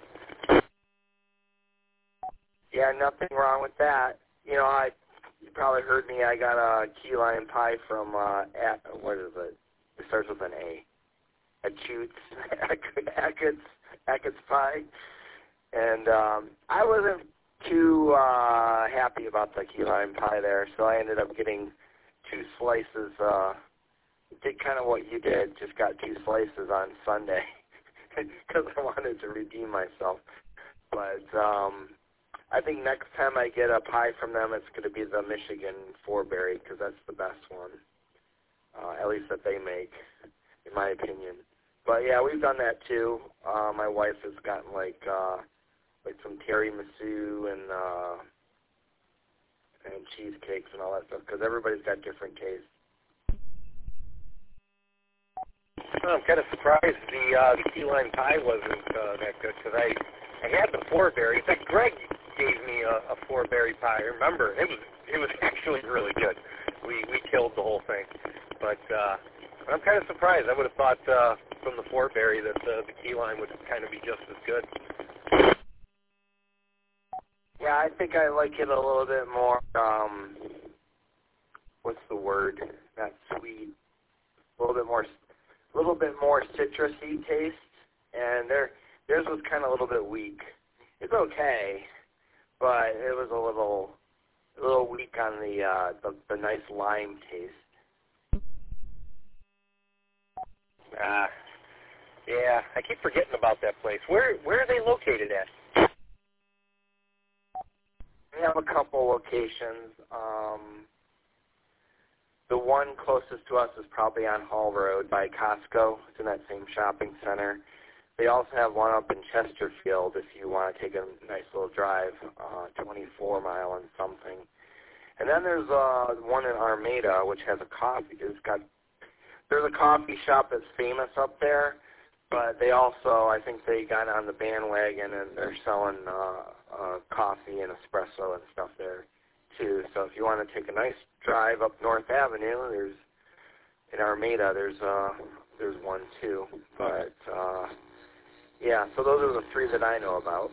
Speaker 10: Yeah, nothing wrong with that. You know, I you probably heard me. I got a key lime pie from uh, at what is it? It starts with an A. Achutes, Ackett's, Ackett's Pie, and um, I wasn't too uh, happy about the key lime pie there, so I ended up getting two slices. Uh, did kind of what you did, just got two slices on Sunday because I wanted to redeem myself. But um, I think next time I get a pie from them, it's going to be the Michigan four-berry because that's the best one, uh, at least that they make, in my opinion. But yeah, we've done that too. Uh, my wife has gotten like uh, like some tiramisu and uh, and cheesecakes and all that stuff because everybody's got different tastes.
Speaker 12: I'm kind of surprised the uh, the key lime pie wasn't uh, that good because I I had the four berry. In fact, Greg gave me a, a four berry pie. I remember it was it was actually really good. We we killed the whole thing, but uh, I'm kind of surprised. I would have thought uh, from the four berry that uh, the key lime would kind of be just as good.
Speaker 10: Yeah, I think I like it a little bit more. Um, what's the word? Not sweet. A little bit more. A little bit more citrusy taste, and their theirs was kind of a little bit weak. It's okay, but it was a little a little weak on the uh, the, the nice lime taste.
Speaker 12: Ah, uh, yeah, I keep forgetting about that place. Where where are they located at?
Speaker 10: We have a couple locations. Um, The one closest to us is probably on Hall Road by Costco. It's in that same shopping center. They also have one up in Chesterfield if you want to take a nice little drive, uh, twenty-four mile and something. And then there's uh, one in Armada, which has a coffee. It's got there's a coffee shop that's famous up there, but they also, I think they got on the bandwagon and they're selling uh, uh, coffee and espresso and stuff there too. So if you want to take a nice drive up North Avenue, there's in Armada. There's uh, there's one too. But uh, yeah, so those are the three that I know about.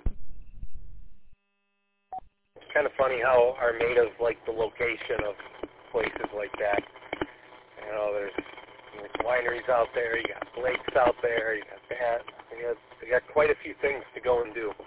Speaker 12: It's kind of funny how Armada's like the location of places like that. You know, there's, there's wineries out there. You got lakes out there. You got that. You got, you got quite a few things to go and do.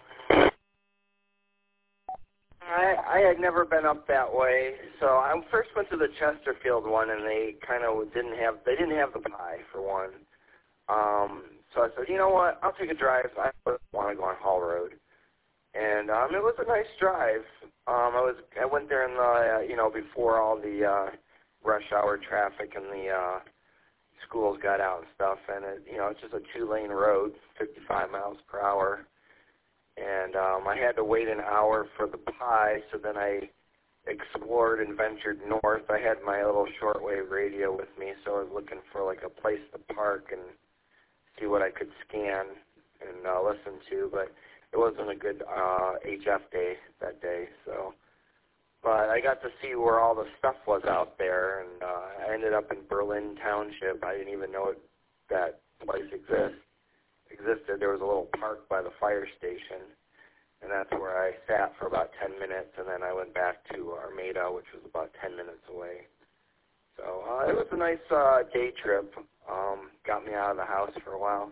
Speaker 10: I, I had never been up that way, so I first went to the Chesterfield one, and they kind of didn't have they didn't have the pie for one. Um, so I said, you know what, I'll take a drive. I want to go on Hall Road, and um, it was a nice drive. Um, I was I went there in the uh, you know before all the uh, rush hour traffic and the uh, schools got out and stuff, and it, you know it's just a two lane road, fifty-five miles per hour. And um, I had to wait an hour for the pie, so then I explored and ventured north. I had my little shortwave radio with me, so I was looking for like a place to park and see what I could scan and uh, listen to, but it wasn't a good uh, H F day that day. So, but I got to see where all the stuff was out there, and uh, I ended up in Berlin Township. I didn't even know it, that place exists. existed. There was a little park by the fire station, and that's where I sat for about ten minutes, and then I went back to Armada, which was about ten minutes away. So uh, it was a nice uh, day trip. Um, got me out of the house for a while.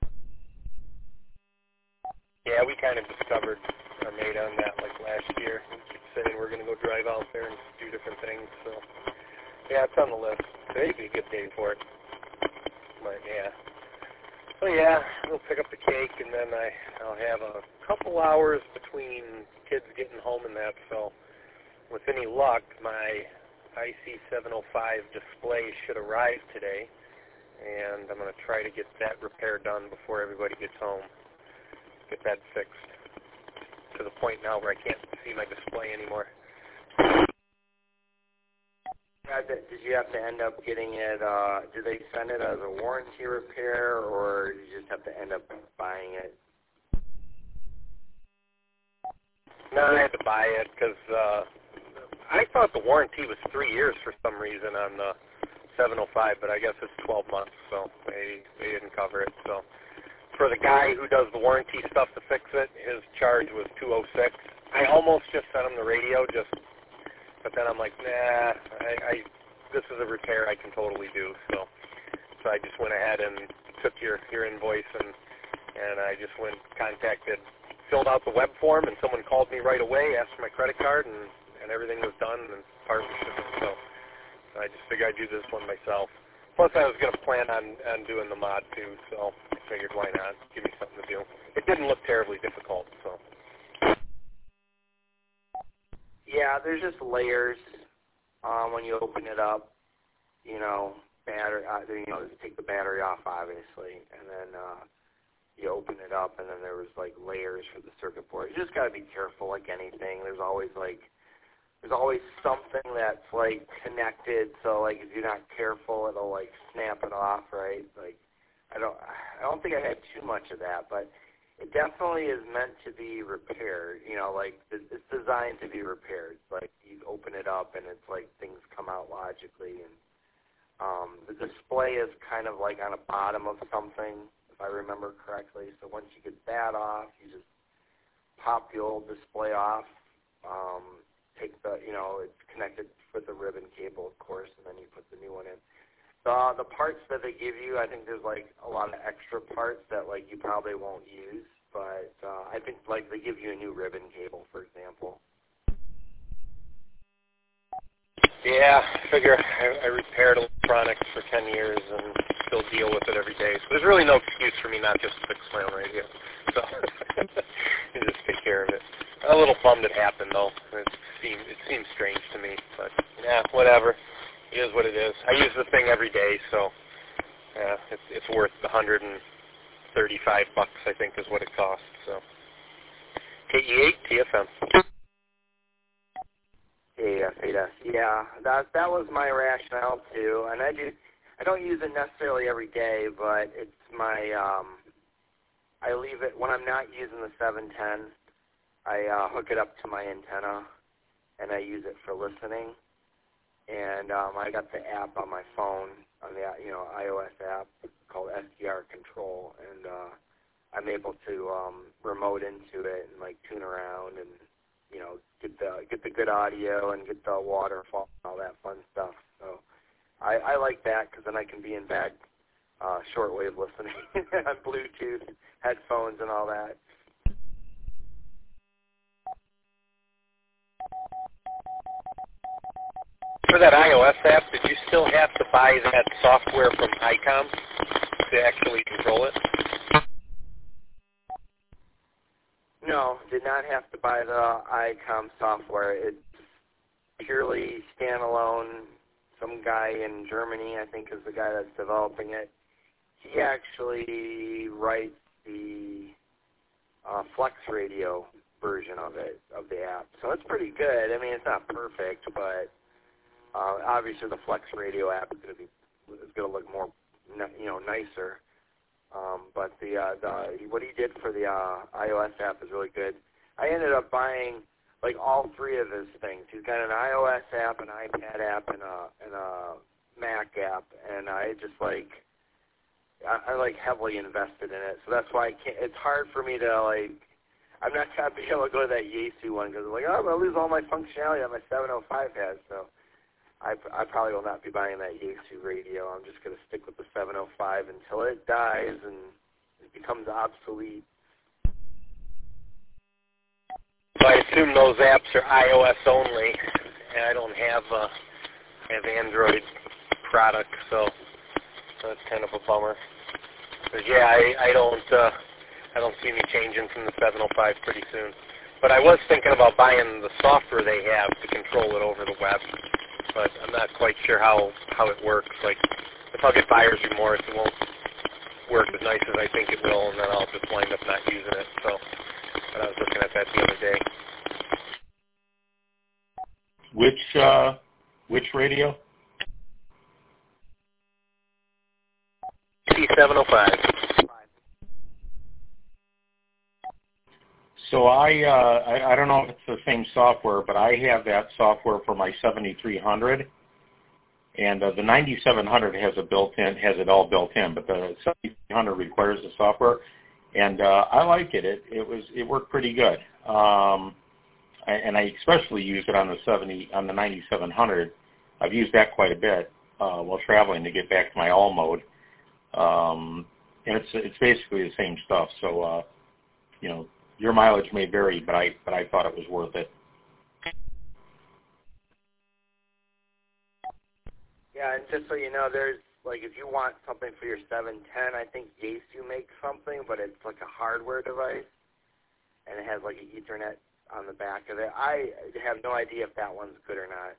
Speaker 12: Yeah, we kind of discovered Armada on that like last year. We keep saying we're going to go drive out there and do different things. So yeah, it's on the list. Today'd be a good day for it. But yeah. So yeah, we'll pick up the cake, and then I, I'll have a couple hours between kids getting home and that. So with any luck, my I C seven oh five display should arrive today, and I'm going to try to get that repair done before everybody gets home. Get that fixed to the point now where I can't see my display anymore.
Speaker 10: Did you have to end up getting it, uh, did they send it as a warranty repair, or did you just have to end up buying it?
Speaker 12: No, I had to buy it because uh, I thought the warranty was three years for some reason on the seven oh five, but I guess it's twelve months, so they, they didn't cover it. So for the guy who does the warranty stuff to fix it, his charge was two oh six. I almost just sent him the radio, just, but then I'm like, nah, I, I this is a repair I can totally do. So, so I just went ahead and took your your invoice and and I just went contacted, filled out the web form, and someone called me right away, asked for my credit card, and and everything was done and part of the shipping. So, so I just figured I'd do this one myself. Plus, I was going to plan on on doing the mod too, so I figured why not? Give me something to do. It didn't look terribly difficult, so.
Speaker 10: Yeah, there's just layers um, when you open it up. You know, battery. Uh, you know, just take the battery off, obviously, and then uh, you open it up, and then there was like layers for the circuit board. You just got to be careful, like anything. There's always like there's always something that's like connected. So like if you're not careful, it'll like snap it off, right? Like I don't I don't think I had too much of that, but it definitely is meant to be repaired. You know, like it's designed to be repaired. Like you open it up and it's like things come out logically, and um, the display is kind of like on the bottom of something, if I remember correctly. So once you get that off, you just pop the old display off. Um, take the, you know, it's connected with the ribbon cable, of course, and then you put the new one in. The the parts that they give you, I think there's like a lot of extra parts that like you probably won't use, but uh, I think like they give you a new ribbon cable, for example.
Speaker 12: Yeah, I figure I, I repaired electronics for ten years and still deal with it every day. So there's really no excuse for me not just to fix my own radio. So you just take care of it. A little bummed it happened though. It seemed it seems strange to me, but yeah, whatever. It is what it is. I use the thing every day, so yeah, it's it's worth the hundred and thirty-five bucks I think is what it costs. So K E eight T F M.
Speaker 10: Yeah, yeah, that that was my rationale too, and I do. I don't use it necessarily every day, but it's my. Um, I leave it when I'm not using the seven ten. I uh, hook it up to my antenna, and I use it for listening. And um, I got the app on my phone, on the you know iOS app called S D R Control, and uh, I'm able to um, remote into it and like tune around and you know get the get the good audio and get the waterfall and all that fun stuff. So I, I like that because then I can be in bed uh, shortwave listening on Bluetooth headphones and all that.
Speaker 12: For that iOS app, did you still have to buy that software from ICOM to actually control it?
Speaker 10: No, did not have to buy the ICOM software. It's purely standalone. Some guy in Germany, I think, is the guy that's developing it. He actually writes the uh, Flex Radio version of it, of the app. So it's pretty good. I mean, it's not perfect, but Uh, obviously, the Flex Radio app is going to be is going to look more, you know, nicer. Um, but the, uh, the what he did for the uh, iOS app is really good. I ended up buying like all three of his things. He's got an iOS app, an iPad app, and a and a Mac app, and I just like I, I like heavily invested in it. So that's why I can't, it's hard for me to like. I'm not going to be able to go to that Yaesu one because I'm like, oh, I'm going to lose all my functionality that my seven oh five has. So I, I probably will not be buying that Yaesu radio. I'm just going to stick with the seven oh five until it dies and it becomes obsolete.
Speaker 12: So I assume those apps are iOS only, and I don't have uh, have Android products, so that's kind of a bummer. But yeah, I, I don't uh, I don't see me changing from the seven oh five pretty soon. But I was thinking about buying the software they have to control it over the web, but I'm not quite sure how, how it works. Like, if I'll get buyer's remorse, it won't work as nice as I think it will, and then I'll just wind up not using it. So, but I was looking at that the other day.
Speaker 7: Which uh, which radio?
Speaker 12: C seven oh five.
Speaker 7: So I, uh, I I don't know if it's the same software, but I have that software for my seventy-three hundred, and uh, the ninety-seven hundred has a built-in, has it all built in, but the seventy-three hundred requires the software, and uh, I like it. It it was it worked pretty good, um, and I especially use it on the seventy on the ninety-seven hundred. I've used that quite a bit uh, while traveling to get back to my all mode, um, and it's it's basically the same stuff. So uh, you know. Your mileage may vary, but I but I thought it was worth it.
Speaker 10: Yeah, and just so you know, there's, like, if you want something for your seven ten, I think Yaesu makes something, but it's like a hardware device, and it has, like, an Ethernet on the back of it. I have no idea if that one's good or not.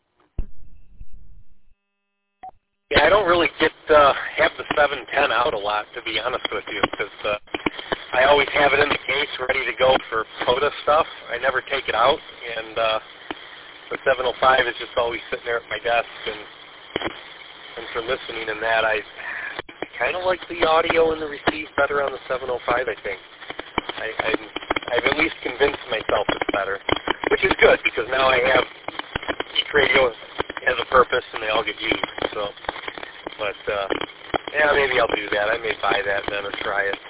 Speaker 12: Yeah, I don't really get uh, have the seven ten out a lot, to be honest with you, because uh, I always have it in the case ready to go for POTA stuff. I never take it out, and uh, the seven oh five is just always sitting there at my desk, and, and for listening and that, I kind of like the audio and the receive better on the seven oh five, I think. I, I'm, I've at least convinced myself it's better, which is good, because now I have each radio has a purpose, and they all get used, so... But, uh, yeah, maybe I'll do that. I may buy that then and try it.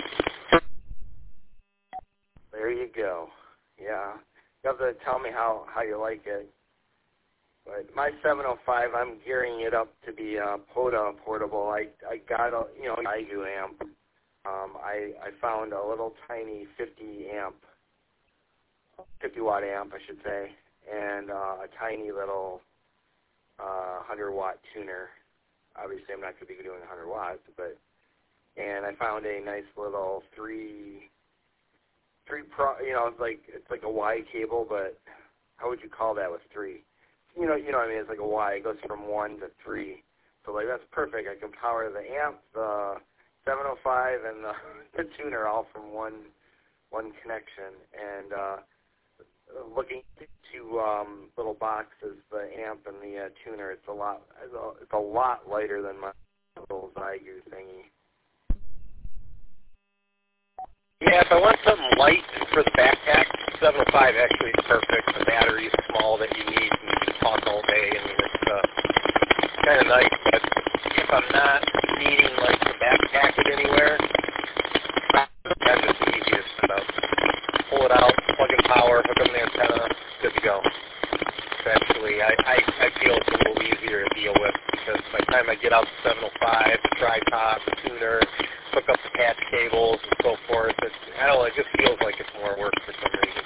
Speaker 10: There you go. Yeah. You have to tell me how, how you like it. But my seven oh five, I'm gearing it up to be uh, POTA portable. I, I got a, you know, an I G U amp. Um, I, I found a little tiny fifty amp, fifty watt amp, I should say, and uh, a tiny little uh, one hundred watt tuner. Obviously, I'm not going to be doing one hundred watts, but, and I found a nice little three, three pro, you know, it's like, it's like a Y cable, but how would you call that with three? You know, you know what I mean? It's like a Y. It goes from one to three. So, like, that's perfect. I can power the amp, the seven oh five, and the, the tuner all from one, one connection. And, uh, looking at two um, little boxes, the amp and the uh, tuner, it's a lot it's a, it's a lot lighter than my little Zygu thingy.
Speaker 12: Yeah, if I want something light for the backpack, seven oh five actually is perfect. The battery is small that you need, and you can talk all day. I mean, it's uh, kind of nice. But if I'm not needing like to backpack it anywhere, that's just the easiest stuff. Pull it out, plug in power, hook up an antenna, good to go. So actually, I, I, I feel it's a little easier to deal with because by the time I get out the seven oh five, the tripod, the tuner, hook up the patch cables and so forth, it's, I don't know, it just feels like it's more work for some reason.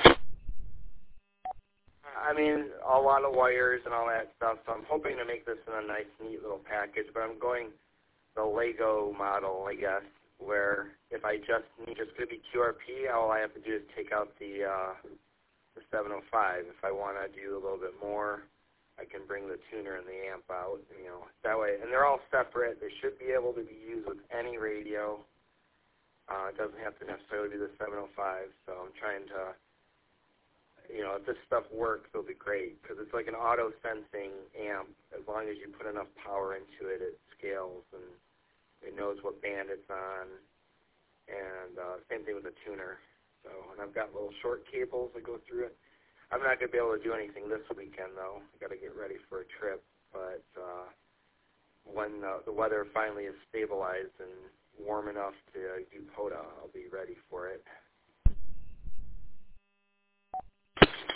Speaker 10: I mean, a lot of wires and all that stuff, so I'm hoping to make this in a nice, neat little package, but I'm going the Lego model, I guess, where if I just need just going to be Q R P, all I have to do is take out the uh, the seven oh five. If I want to do a little bit more, I can bring the tuner and the amp out. You know, that way, and they're all separate. They should be able to be used with any radio. Uh, it doesn't have to necessarily be the seven oh five. So I'm trying to, you know, if this stuff works, it'll be great because it's like an auto sensing amp. As long as you put enough power into it, it scales and it knows what band it's on, and uh, same thing with the tuner. So, and I've got little short cables that go through it. I'm not going to be able to do anything this weekend, though. I've got to get ready for a trip. But uh, when uh, the weather finally is stabilized and warm enough to do POTA, I'll be ready for it.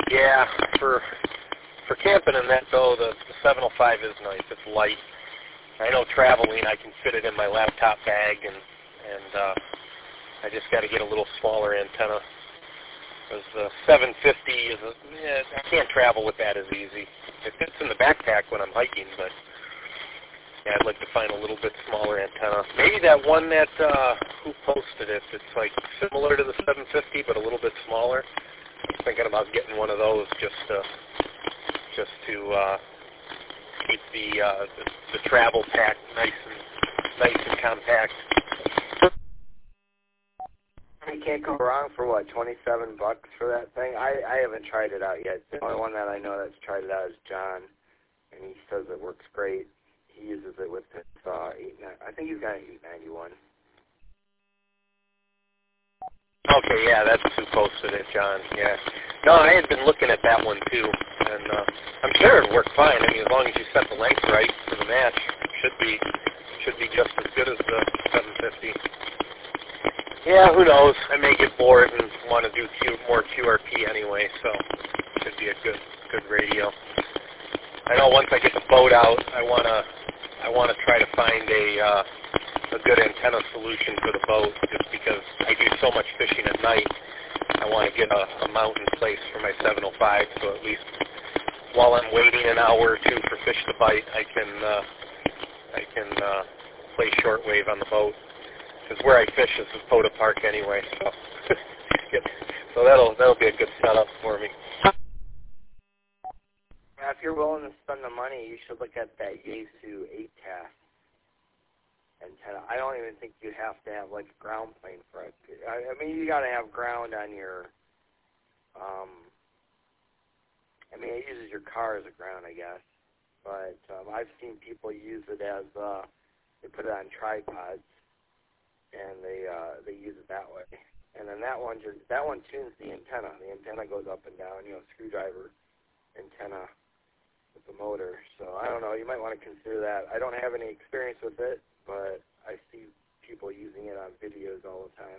Speaker 12: Yeah, for for camping and that though, the, the seven oh five is nice. It's light. I know traveling, I can fit it in my laptop bag, and and uh, I just got to get a little smaller antenna. Because the seven fifty is a, yeah, I can't travel with that as easy. It fits in the backpack when I'm hiking, but yeah, I'd like to find a little bit smaller antenna. Maybe that one that uh, who posted it? It's like similar to the seven fifty, but a little bit smaller. I'm thinking about getting one of those just to just to uh, keep the, uh, the the travel pack nice and nice and compact.
Speaker 10: You can't go wrong for what, twenty-seven bucks for that thing? I I haven't tried it out yet. The only one that I know that's tried it out is John, and he says it works great. He uses it with his uh, eight. I think he's got an eight ninety-one.
Speaker 12: Okay, yeah, that's who posted it, John. Yeah. No, I had been looking at that one too, and uh, I'm sure it worked fine. I mean, as long as you set the length right for the match, it should be should be just as good as the seven fifty. Yeah, who knows? I may get bored and want to do Q, more Q R P anyway, so it should be a good good radio. I know once I get the boat out, I wanna I wanna try to find a uh, a good antenna solution for the boat, just because I do so much fishing at night. I want to get a, a mount in place for my seven oh five, so at least while I'm waiting an hour or two for fish to bite, I can uh, I can uh, play shortwave on the boat. Because where I fish is the Poda Park anyway, so so that'll that'll be a good setup for me.
Speaker 10: Yeah, if you're willing to spend the money, you should look at that Yaesu eight T A S antenna. I don't even think you have to have like a ground plane for it. I, I mean, you got to have ground on your. Um, I mean, it uses your car as a ground, I guess. But um, I've seen people use it as uh, they put it on tripods. And they uh, they use it that way, and then that one just that one tunes the antenna. The antenna goes up and down, you know, screwdriver antenna with the motor. So I don't know. You might want to consider that. I don't have any experience with it, but I see people using it on videos all the time.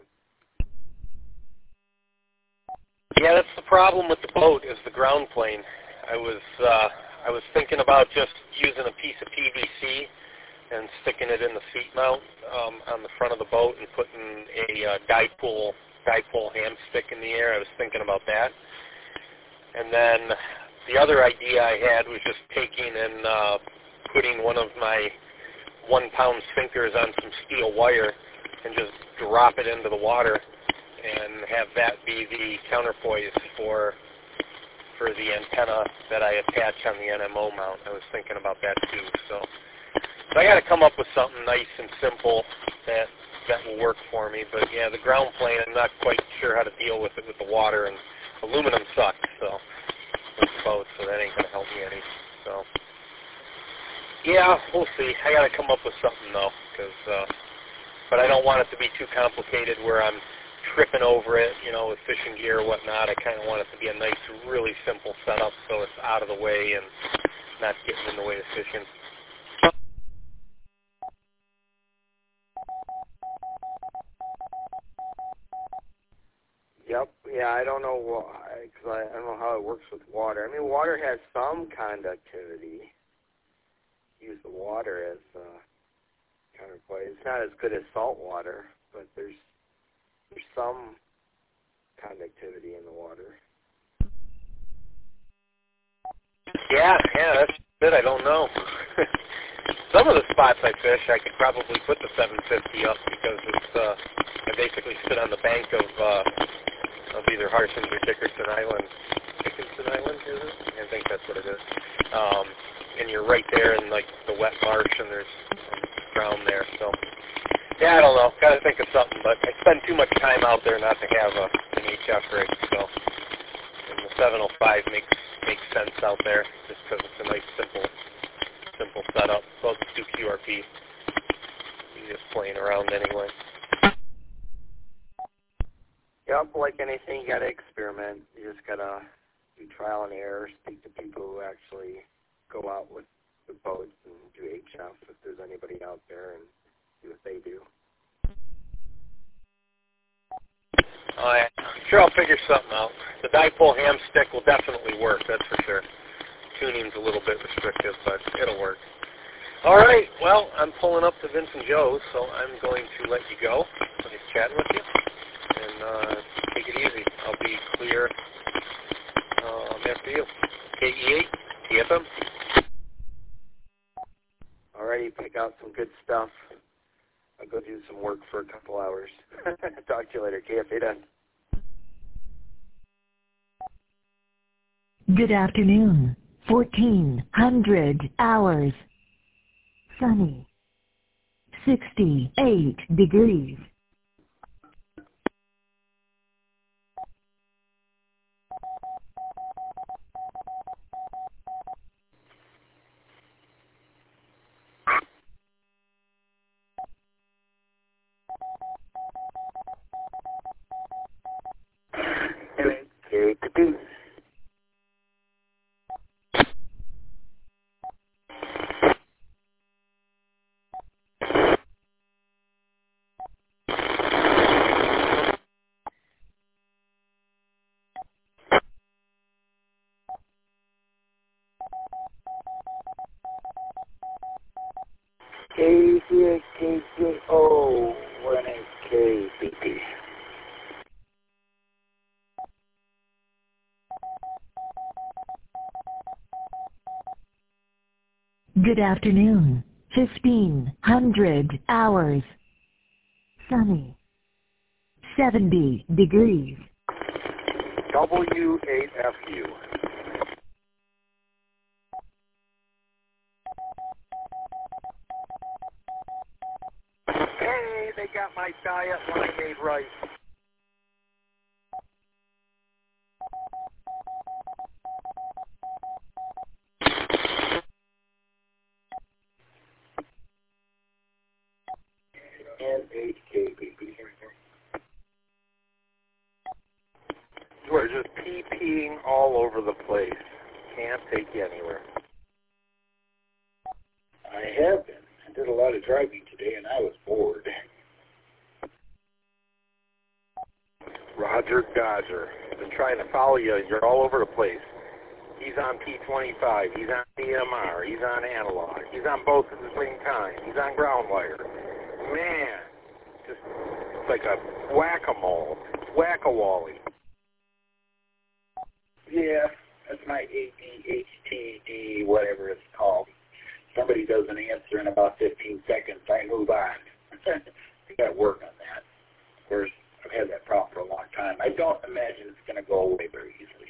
Speaker 12: Yeah, that's the problem with the boat is the ground plane. I was uh, I was thinking about just using a piece of P V C. And sticking it in the seat mount um, on the front of the boat and putting a uh, dipole dipole ham stick in the air. I was thinking about that. And then the other idea I had was just taking and uh, putting one of my one-pound sinkers on some steel wire and just drop it into the water and have that be the counterpoise for for the antenna that I attach on the N M O mount. I was thinking about that too. So. So I got to come up with something nice and simple that that will work for me. But yeah, the ground plane, I'm not quite sure how to deal with it with the water, and aluminum sucks. So with the boat, so that ain't gonna help me any. So yeah, we'll see. I got to come up with something though, because uh, but I don't want it to be too complicated where I'm tripping over it, you know, with fishing gear or whatnot. I kind of want it to be a nice, really simple setup, so it's out of the way and not getting in the way of fishing.
Speaker 10: Yep. Yeah, I don't know why, because I, I don't know how it works with water. I mean, water has some conductivity. Use the water as uh, counterpoise. It's not as good as salt water, but there's there's some conductivity in the water.
Speaker 12: Yeah, yeah, that's it. I don't know. Some of the spots I fish, I could probably put the seven fifty up because it's uh, I basically sit on the bank of. Uh, of either Harsons or Dickerson Island. Dickerson Island, is it? I think that's what it is. Um, and you're right there in, like, the wet marsh, and there's ground there. So, yeah, I don't know. Got to think of something, but I spend too much time out there not to have a, an H F rig, so. And the seven oh five makes makes sense out there, just because it's a nice, simple, simple setup. So I'll just do Q R P. You're just playing around anyway.
Speaker 10: Yep, like anything, you got to experiment. You just got to do trial and error, speak to people who actually go out with the boats and do H F if there's anybody out there and see what they do.
Speaker 12: Oh, yeah. Sure, I'll figure something out. the dipole ham stick will definitely work, that's for sure. Tuning's a little bit restrictive, but it'll work. All right, well, I'm pulling up to Vince and Joe's, so I'm going to let you go. Nice chatting with you, and uh, take it easy. I'll be clear um, after you. K E eight, T F M.
Speaker 10: All righty, pick out some good stuff. I'll go do some work for a couple hours. Talk to you later. K F eight N.
Speaker 1: Good afternoon. fourteen hundred hours. Sunny. sixty-eight degrees.
Speaker 9: K C K C O one eight K B P.
Speaker 1: Good afternoon. fifteen hundred hours. Sunny. seventy degrees.
Speaker 3: W eight F U. Hey, they got my diet limeade rice.
Speaker 9: N H K B P.
Speaker 3: You are just pee-peeing all over the place. Can't take you anywhere.
Speaker 9: I have been. I did a lot of driving today, and I was bored.
Speaker 3: Roger Dodger. Been trying to follow you. You're all over the place. He's on P twenty-five. He's on D M R. He's on analog. He's on both at the same time. He's on ground wire. Man, just it's like a whack-a-mole, whack-a-wally.
Speaker 9: Yeah, that's my A D H T D, whatever it's called. Somebody doesn't answer in about fifteen seconds, I move on. I got to work on that. Of course, I've had that problem for a long time. I don't imagine it's going to go away very easily.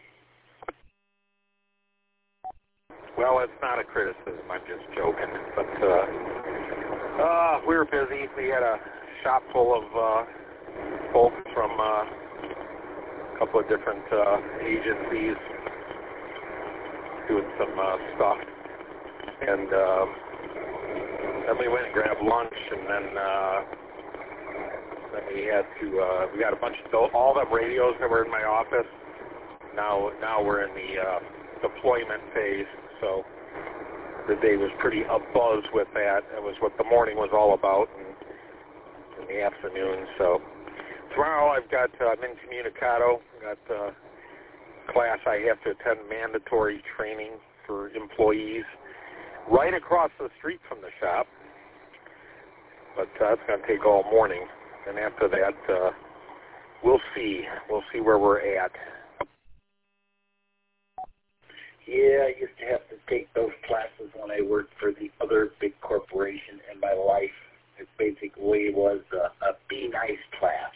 Speaker 3: Well, it's not a criticism. I'm just joking. But uh, uh, we were busy. We had a shop full of uh, folks from uh, a couple of different uh, agencies doing some uh, stuff. And um, then we went and grabbed lunch, and then uh, then we had to. Uh, we got a bunch of all the radios that were in my office. Now, now we're in the uh, deployment phase. So the day was pretty abuzz with that. That was what the morning was all about, and in the afternoon. So tomorrow I've got. Uh, I'm incommunicado. Got uh, class I have to attend, mandatory training for employees, right across the street from the shop. But uh, it's going to take all morning. And after that, uh, we'll see. We'll see where we're at.
Speaker 9: Yeah, I used to have to take those classes when I worked for the other big corporation in my life. It basically was a, a Be Nice class.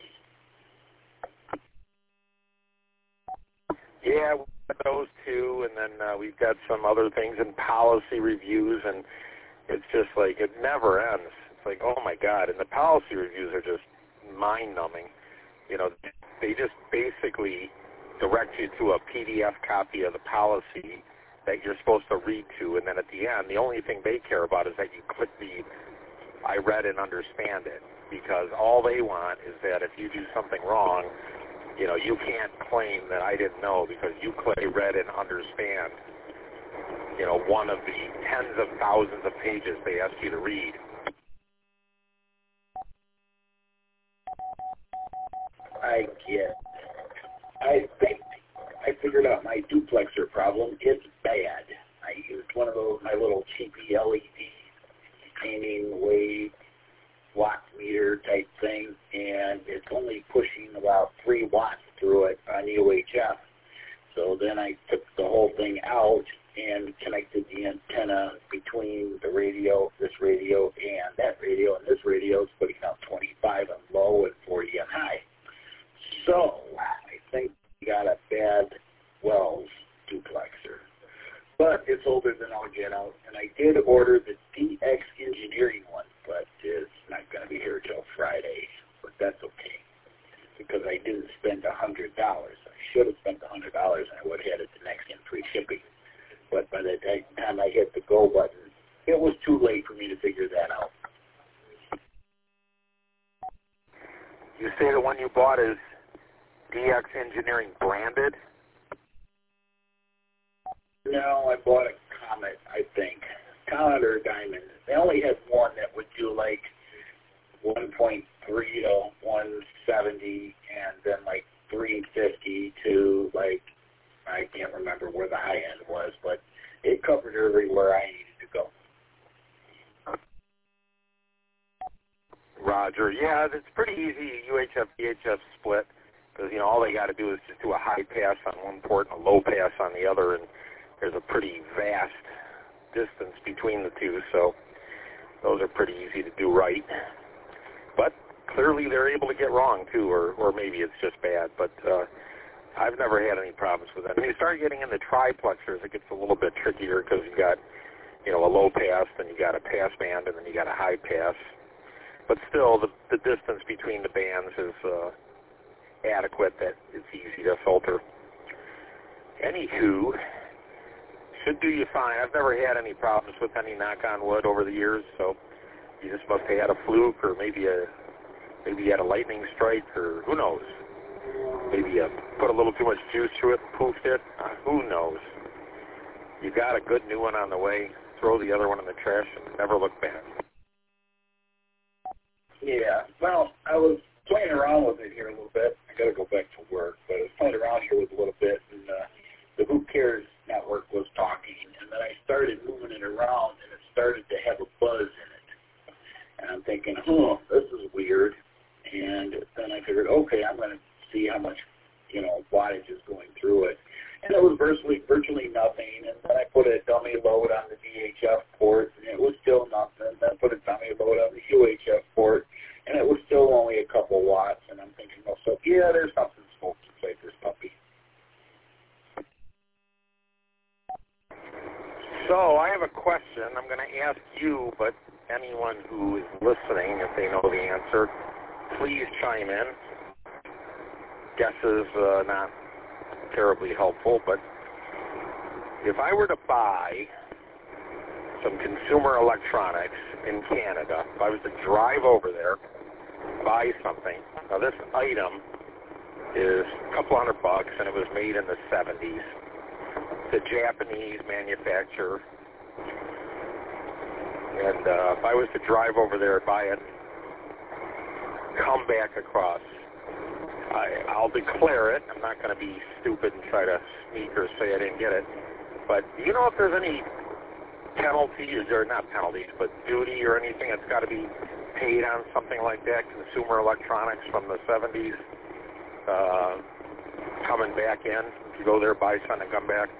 Speaker 3: Yeah, those two, and then uh, we've got some other things in policy reviews, and it's just like it never ends. It's like, oh my God, and the policy reviews are just mind-numbing. You know, they just basically direct you to a P D F copy of the policy that you're supposed to read to, and then at the end, the only thing they care about is that you click the I read and understand it, because all they want is that if you do something wrong, you know, you can't claim that I didn't know because you click read and understand, you know, one of the tens of thousands of pages they ask you to read.
Speaker 9: I get. I think figured out my duplexer problem. It's bad. I used one of those, my little cheapy L E D painting wave watt meter type thing, and it's only pushing about three watts through it on U H F. So then I took the whole thing out and connected the antenna between the radio, this radio, and that radio, and this radio is putting out twenty-five on low and forty on high. So I think we got a bad Wells duplexer. But it's older than I'll get out, and I did order the D X Engineering one, but it's not going to be here till Friday. But that's okay, because I didn't spend one hundred dollars. I should have spent one hundred dollars, and I would have had it the next in free shipping. But by the time I hit the go button, it was too late for me to figure that out.
Speaker 3: You say the one you bought is D X Engineering branded?
Speaker 9: No, I bought a Comet, I think. Comet or Diamond. They only had one that would do like one point three to one seventy, and then like three fifty to like, I can't remember where the high end was, but it covered everywhere I needed to go.
Speaker 3: Roger. Yeah, it's pretty easy, U H F D H F split, because, you know, all they got to do is just do a high pass on one port and a low pass on the other, and there's a pretty vast distance between the two, so those are pretty easy to do right. But clearly they're able to get wrong, too, or, or maybe it's just bad, but uh, I've never had any problems with that. When you start getting into triplexers, it gets a little bit trickier because you got, you know, a low pass, then you got a pass band, and then you got a high pass. But still, the, the distance between the bands is uh, adequate that it's easy to filter. Anywho, should do you fine. I've never had any problems with any knock on wood over the years, so you just must have had a fluke, or maybe a maybe you had a lightning strike, or who knows. Maybe you put a little too much juice to it and poofed it. Uh, who knows? You got a good new one on the way. Throw the other one in the trash and never look back.
Speaker 9: Yeah, well, I was playing around with it here a little bit. I got to go back to work, but I was playing around here with it a little bit, and uh, the Who Cares network was talking, and then I started moving it around, and it started to have a buzz in it. And I'm thinking, oh, this is weird. And then I figured, okay, I'm going to see how much, you know, wattage is going through it. And it was virtually, virtually nothing. And then I put a dummy load on the D H F port, and it was still nothing. Then I put a dummy load on the U H F port, and it was still only a couple watts. And I'm thinking, well, so yeah, there's something supposed to play this puppy.
Speaker 3: So I have a question. I'm going to ask you, but anyone who is listening, if they know the answer, please chime in. Guesses uh, not terribly helpful, but if I were to buy some consumer electronics in Canada, if I was to drive over there, buy something, now this item is a couple hundred bucks, and it was made in the seventies. It's a Japanese manufacturer, and uh, if I was to drive over there, buy it, come back across, I, I'll declare it. I'm not going to be stupid and try to sneak or say I didn't get it. But do you know if there's any penalties, or not penalties, but duty or anything that's got to be paid on something like that, consumer electronics from the seventies, uh, coming back in? If you go there, buy something, and come back?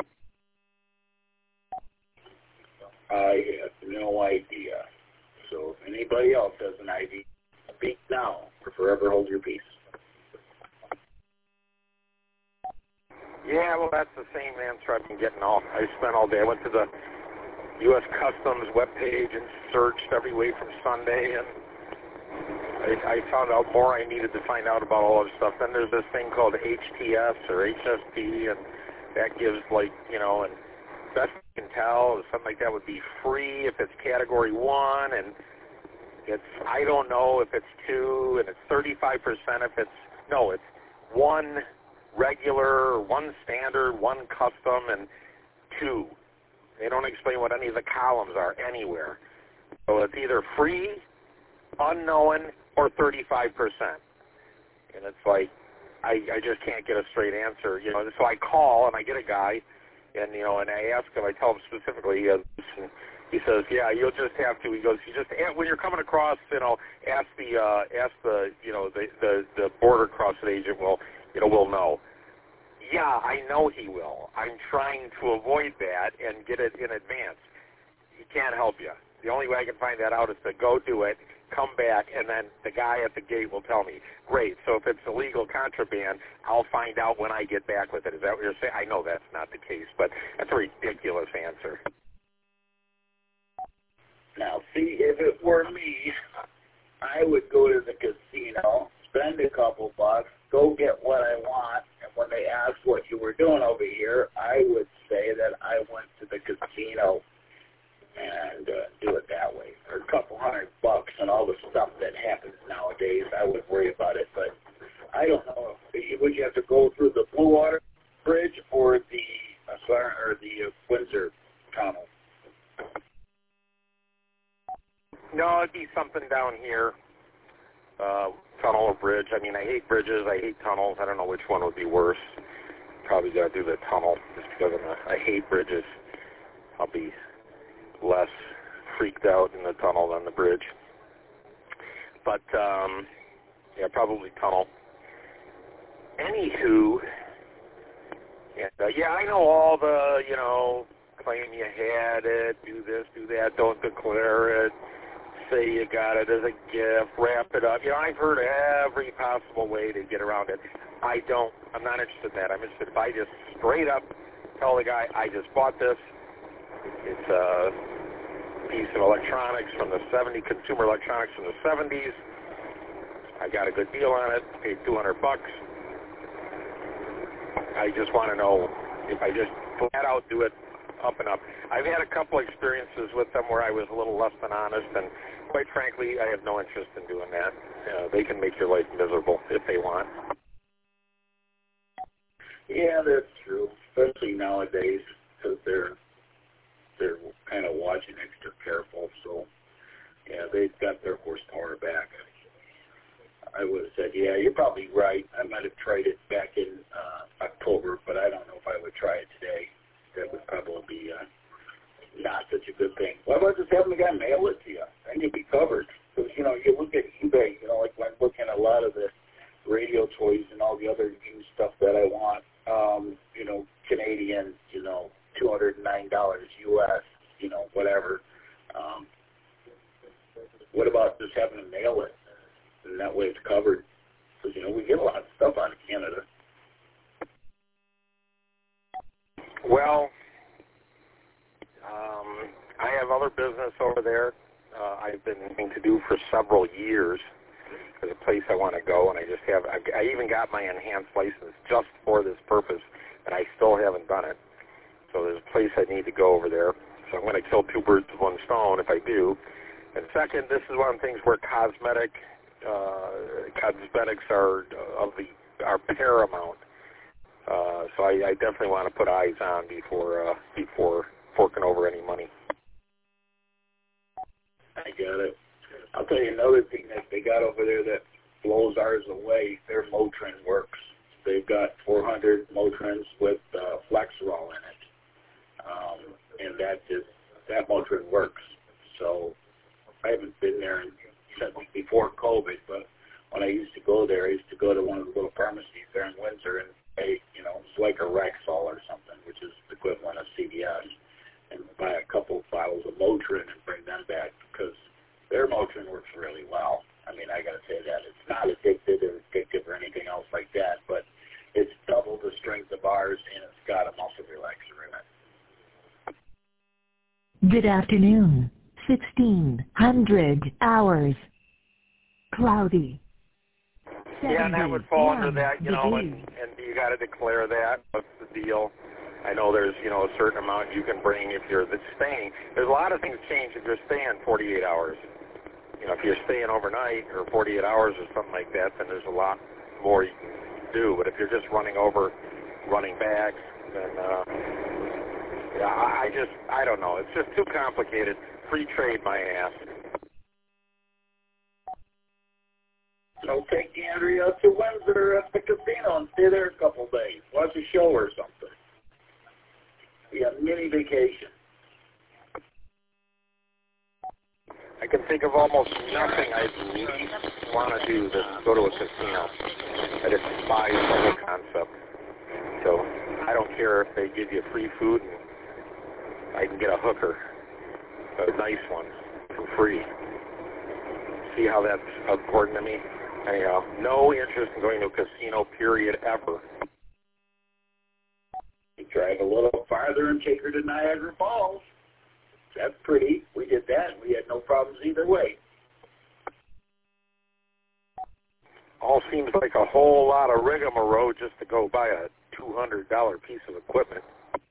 Speaker 9: I have no idea. So if anybody else has an idea, speak now or forever hold your peace.
Speaker 3: Yeah, well, that's the same answer I've been getting all. I spent all day. I went to the U S Customs webpage and searched every way from Sunday, and I, I found out more I needed to find out about all this stuff. Then there's this thing called H T S or H S P, and that gives, like, you know, and best I can tell is something like that would be free if it's Category one, and it's, I don't know if it's two, and it's thirty-five percent if it's, no, it's one regular, one standard, one custom, and two. They don't explain what any of the columns are anywhere. So it's either free, unknown, or thirty-five percent. And it's like, I, I just can't get a straight answer. You know, so I call and I get a guy, and you know, and I ask him. I tell him specifically. He, has, and he says, "Yeah, you'll just have to." He goes, "You just when you're coming across, you know, ask the uh, ask the you know the, the the border crossing agent will you know will know." Yeah, I know he will. I'm trying to avoid that and get it in advance. He can't help you. The only way I can find that out is to go do it, come back, and then the guy at the gate will tell me, great, so if it's illegal contraband, I'll find out when I get back with it. Is that what you're saying? I know that's not the case, but that's a ridiculous answer.
Speaker 9: Now, see, if it were me, I would go to the casino, spend a couple bucks, go get what I want, and when they ask what you were doing over here, I would say that I went to the casino and uh, do it that way. For a couple hundred bucks and all the stuff that happens nowadays, I wouldn't worry about it. But I don't know, if, would you have to go through the Blue Water Bridge or the uh, sorry, or the uh, Windsor Tunnel?
Speaker 3: No, it'd be something down here, uh, tunnel or bridge. I mean, I hate bridges. I hate tunnels. I don't know which one would be worse. Probably got to do the tunnel just because I'm a, I hate bridges. I'll be less freaked out in the tunnel than the bridge. But, um, yeah, probably tunnel. Anywho, and, uh, yeah, I know all the, you know, claim you had it, do this, do that, don't declare it, say you got it as a gift, wrap it up. You know, I've heard every possible way to get around it. I don't, I'm not interested in that. I'm interested if I just straight up tell the guy, I just bought this. It's a piece of electronics from the seventies, consumer electronics from the seventies. I got a good deal on it, paid two hundred bucks. I just want to know if I just flat out do it up and up. I've had a couple experiences with them where I was a little less than honest, and quite frankly, I have no interest in doing that. Uh, they can make your life miserable if they want.
Speaker 9: Yeah, that's true, especially nowadays, because they're they're kind of watching extra careful. So, yeah, they've got their horsepower back. I would have said, yeah, you're probably right. I might have tried it back in uh, October, but I don't know if I would try it today. That would probably be uh, not such a good thing. Why about just having the guy mail it to you? Then you'd be covered. Because, you know, you look at eBay, you know, like when I'm looking at a lot of the radio toys and all the other used stuff that I want, um, you know, Canadian, you know, two hundred nine dollars U S, you know, whatever. Um, what about just having to mail it? And that way it's covered. Because, you know, we get a lot of stuff out of Canada.
Speaker 3: Well, um, I have other business over there uh, I've been meaning to do for several years. There's a place I want to go, and I just have, I, I even got my enhanced license just for this purpose, and I still haven't done it. So there's a place I need to go over there. So I'm going to kill two birds with one stone if I do. And second, this is one of the things where cosmetic, uh, cosmetics are of the are paramount. Uh, so I, I definitely want to put eyes on before uh, before forking over any money.
Speaker 9: I got it. I'll tell you another thing that they got over there that blows ours away. Their Motrin works. They've got four hundred Motrins with uh, Flexerol in it, um, and that just that Motrin works. So I haven't been there in, since before COVID, but when I used to go there, I used to go to one of the little pharmacies there in Windsor and pay, you know, it's like a Rexall or something, which is the equivalent of C V S, and buy a couple of bottles of Motrin and bring them back because their Motrin works really well. I mean, I got to say that. It's not addictive or addictive or anything else like that, but it's double the strength of ours, and it's got a muscle relaxer in it.
Speaker 1: Good afternoon. sixteen hundred hours. Cloudy.
Speaker 3: Yeah, and that would fall under that, you know, and, and you got to declare that. What's the deal? I know there's, you know, a certain amount you can bring if you're staying. There's a lot of things change if you're staying forty-eight hours. You know, if you're staying overnight or forty-eight hours or something like that, then there's a lot more you can do. But if you're just running over, running back, then, uh, yeah, I just, I don't know. It's just too complicated. Free trade, my ass.
Speaker 9: So take Andrea to Windsor at the casino and stay there a couple days. Watch a show or something. Be a mini vacation.
Speaker 3: I can think of almost nothing I really want to do than go to a casino. I despise the whole concept. So I don't care if they give you free food and I can get a hooker, a nice one, for free. See how that's important to me? Anyhow, no interest in going to a casino, period, ever.
Speaker 9: You drive a little farther and take her to Niagara Falls. That's pretty. We did that. We had no problems either way.
Speaker 3: All seems like a whole lot of rigmarole just to go buy a two hundred dollars piece of equipment.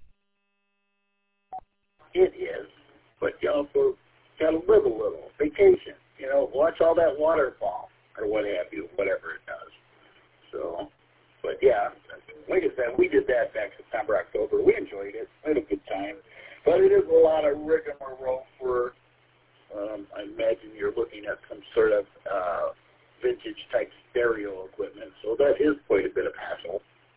Speaker 9: It is. But you also got to live a little. Vacation. You know, watch all that waterfall or what have you, whatever it does. So, but yeah, like I said, we did that back September, October. We enjoyed it. We had a good time. But it is a lot of rigmarole for, um, I imagine you're looking at some sort of uh, vintage-type stereo equipment. So that is quite a bit of hassle.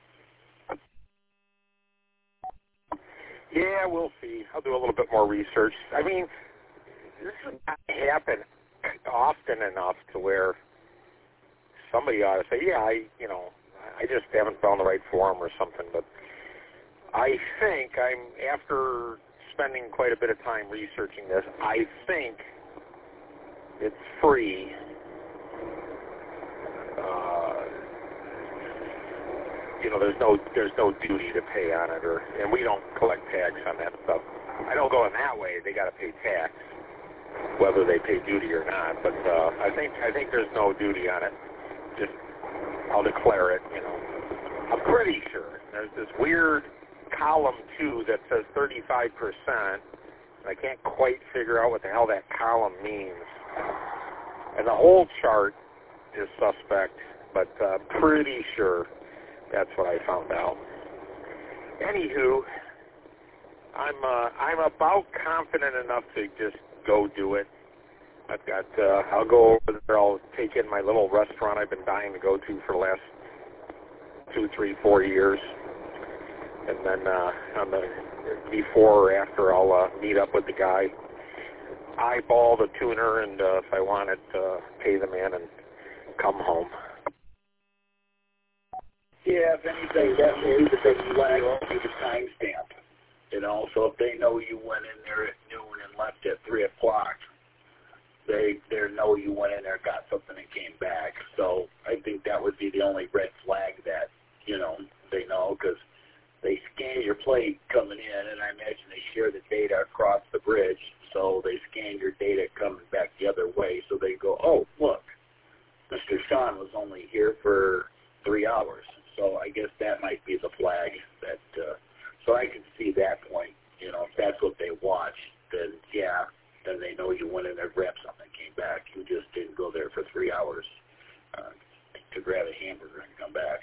Speaker 3: Yeah, we'll see. I'll do a little bit more research. I mean, this has not happened often enough to where somebody ought to say, yeah, I, you know, I just haven't found the right forum or something. But I think I'm, after spending quite a bit of time researching this, I think it's free. Uh, you know, there's no there's no duty to pay on it, or and we don't collect tax on that stuff. I don't go in that way. They got to pay tax, whether they pay duty or not. But uh, I think I think there's no duty on it. Just I'll declare it. You know, I'm pretty sure. There's this weird column two that says thirty-five percent. I can't quite figure out what the hell that column means. And the whole chart is suspect, but uh, pretty sure that's what I found out. Anywho, I'm uh, I'm about confident enough to just go do it. I've got uh, I'll go over there. I'll take in my little restaurant I've been dying to go to for the last two, three, four years. And then uh, on the before or after, I'll uh, meet up with the guy, eyeball the tuner, and uh, if I want it, uh, pay the man and come home.
Speaker 9: Yeah, if anything, that may be the big flag will be the timestamp. You know, so if they know you went in there at noon and left at three o'clock, they they know you went in there, got something, and came back. So I think that would be the only red flag that, you know, they know, because they scan your plate coming in, and I imagine they share the data across the bridge, so they scan your data coming back the other way, so they go, oh, look, Mister Sean was only here for three hours. So I guess that might be the flag that, uh, so I can see that point. You know, if that's what they watch, then yeah, then they know you went in there, grabbed something, came back. You just didn't go there for three hours uh, to grab a hamburger and come back.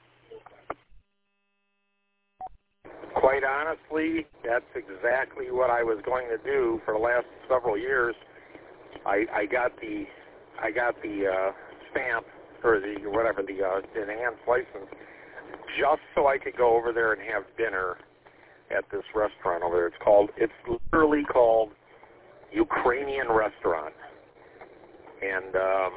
Speaker 3: Quite honestly, that's exactly what I was going to do for the last several years. I, I got the, I got the uh, stamp or the whatever the uh, enhanced license, just so I could go over there and have dinner at this restaurant over there. It's called, it's literally called Ukrainian Restaurant, and um,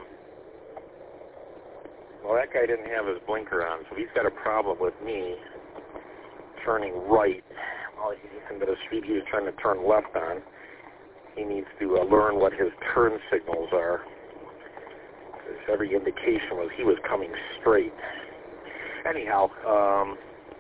Speaker 3: well, that guy didn't have his blinker on, so he's got a problem with me turning right. Well, he's into the street he was trying to turn left on. He needs to uh, learn what his turn signals are. Every indication was he was coming straight. Anyhow, um,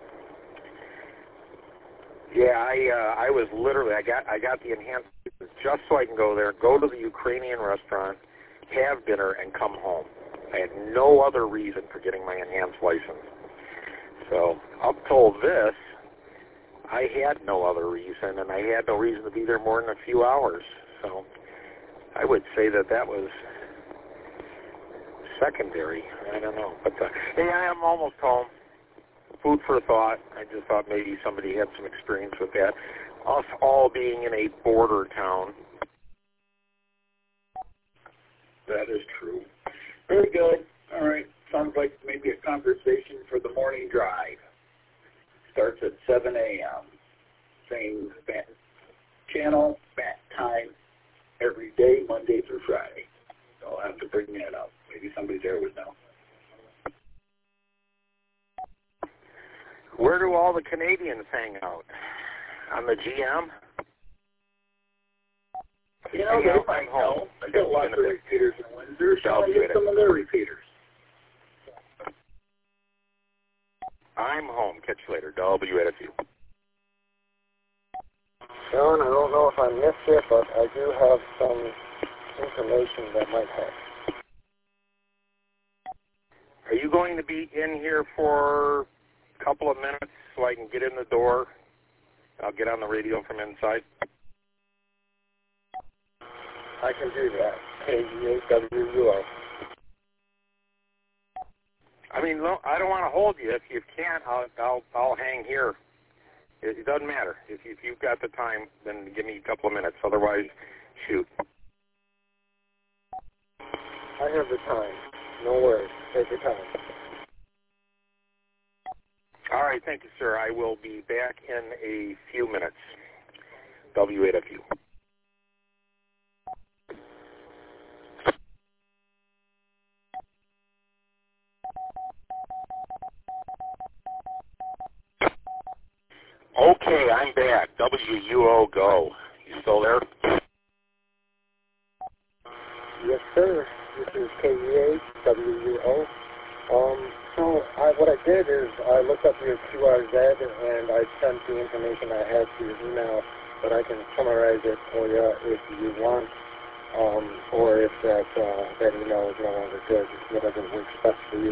Speaker 3: yeah, I uh, I was literally I got I got the enhanced just so I can go there, go to the Ukrainian restaurant, have dinner, and come home. I had no other reason for getting my enhanced license. So up till this, I had no other reason, and I had no reason to be there more than a few hours. So I would say that that was secondary. I don't know. But uh, hey, I am almost home. Food for thought. I just thought maybe somebody had some experience with that. Us all being in a border town.
Speaker 9: That is true. Very good. All right. Sounds like maybe a conversation for the morning drive. Starts at seven a.m. Same bat channel, bat time, every day, Monday through Friday. So I'll have to bring that up. Maybe somebody there would know.
Speaker 3: Where do all the Canadians hang out? On the G M?
Speaker 9: You know, they might know. I got lots of repeaters in Windsor, so I'll use some of their repeaters.
Speaker 3: I'm home. Catch you later. W at you.
Speaker 13: John, I don't know if I missed it, but I do have some information that might help.
Speaker 3: Are you going to be in here for a couple of minutes so I can get in the door? I'll get on the radio from inside.
Speaker 13: I can do that. K E eight W U O.
Speaker 3: I mean, no, I don't want to hold you. If you can't, I'll I'll, I'll hang here. It, it doesn't matter. If, you, if you've got the time, then give me a couple of minutes. Otherwise, shoot.
Speaker 13: I have the time. No worries. Take your time.
Speaker 3: All right. Thank you, sir. I will be back in a few minutes. W eight F U. Okay, I'm back. W U O, go. You still there?
Speaker 13: Yes, sir. This is K E eight W U O. Um, so I, what I did is I looked up your Q R Z and I sent the information I had to your email, but I can summarize it for you if you want, um, or if that, uh, that email is no longer good, whatever works best for you.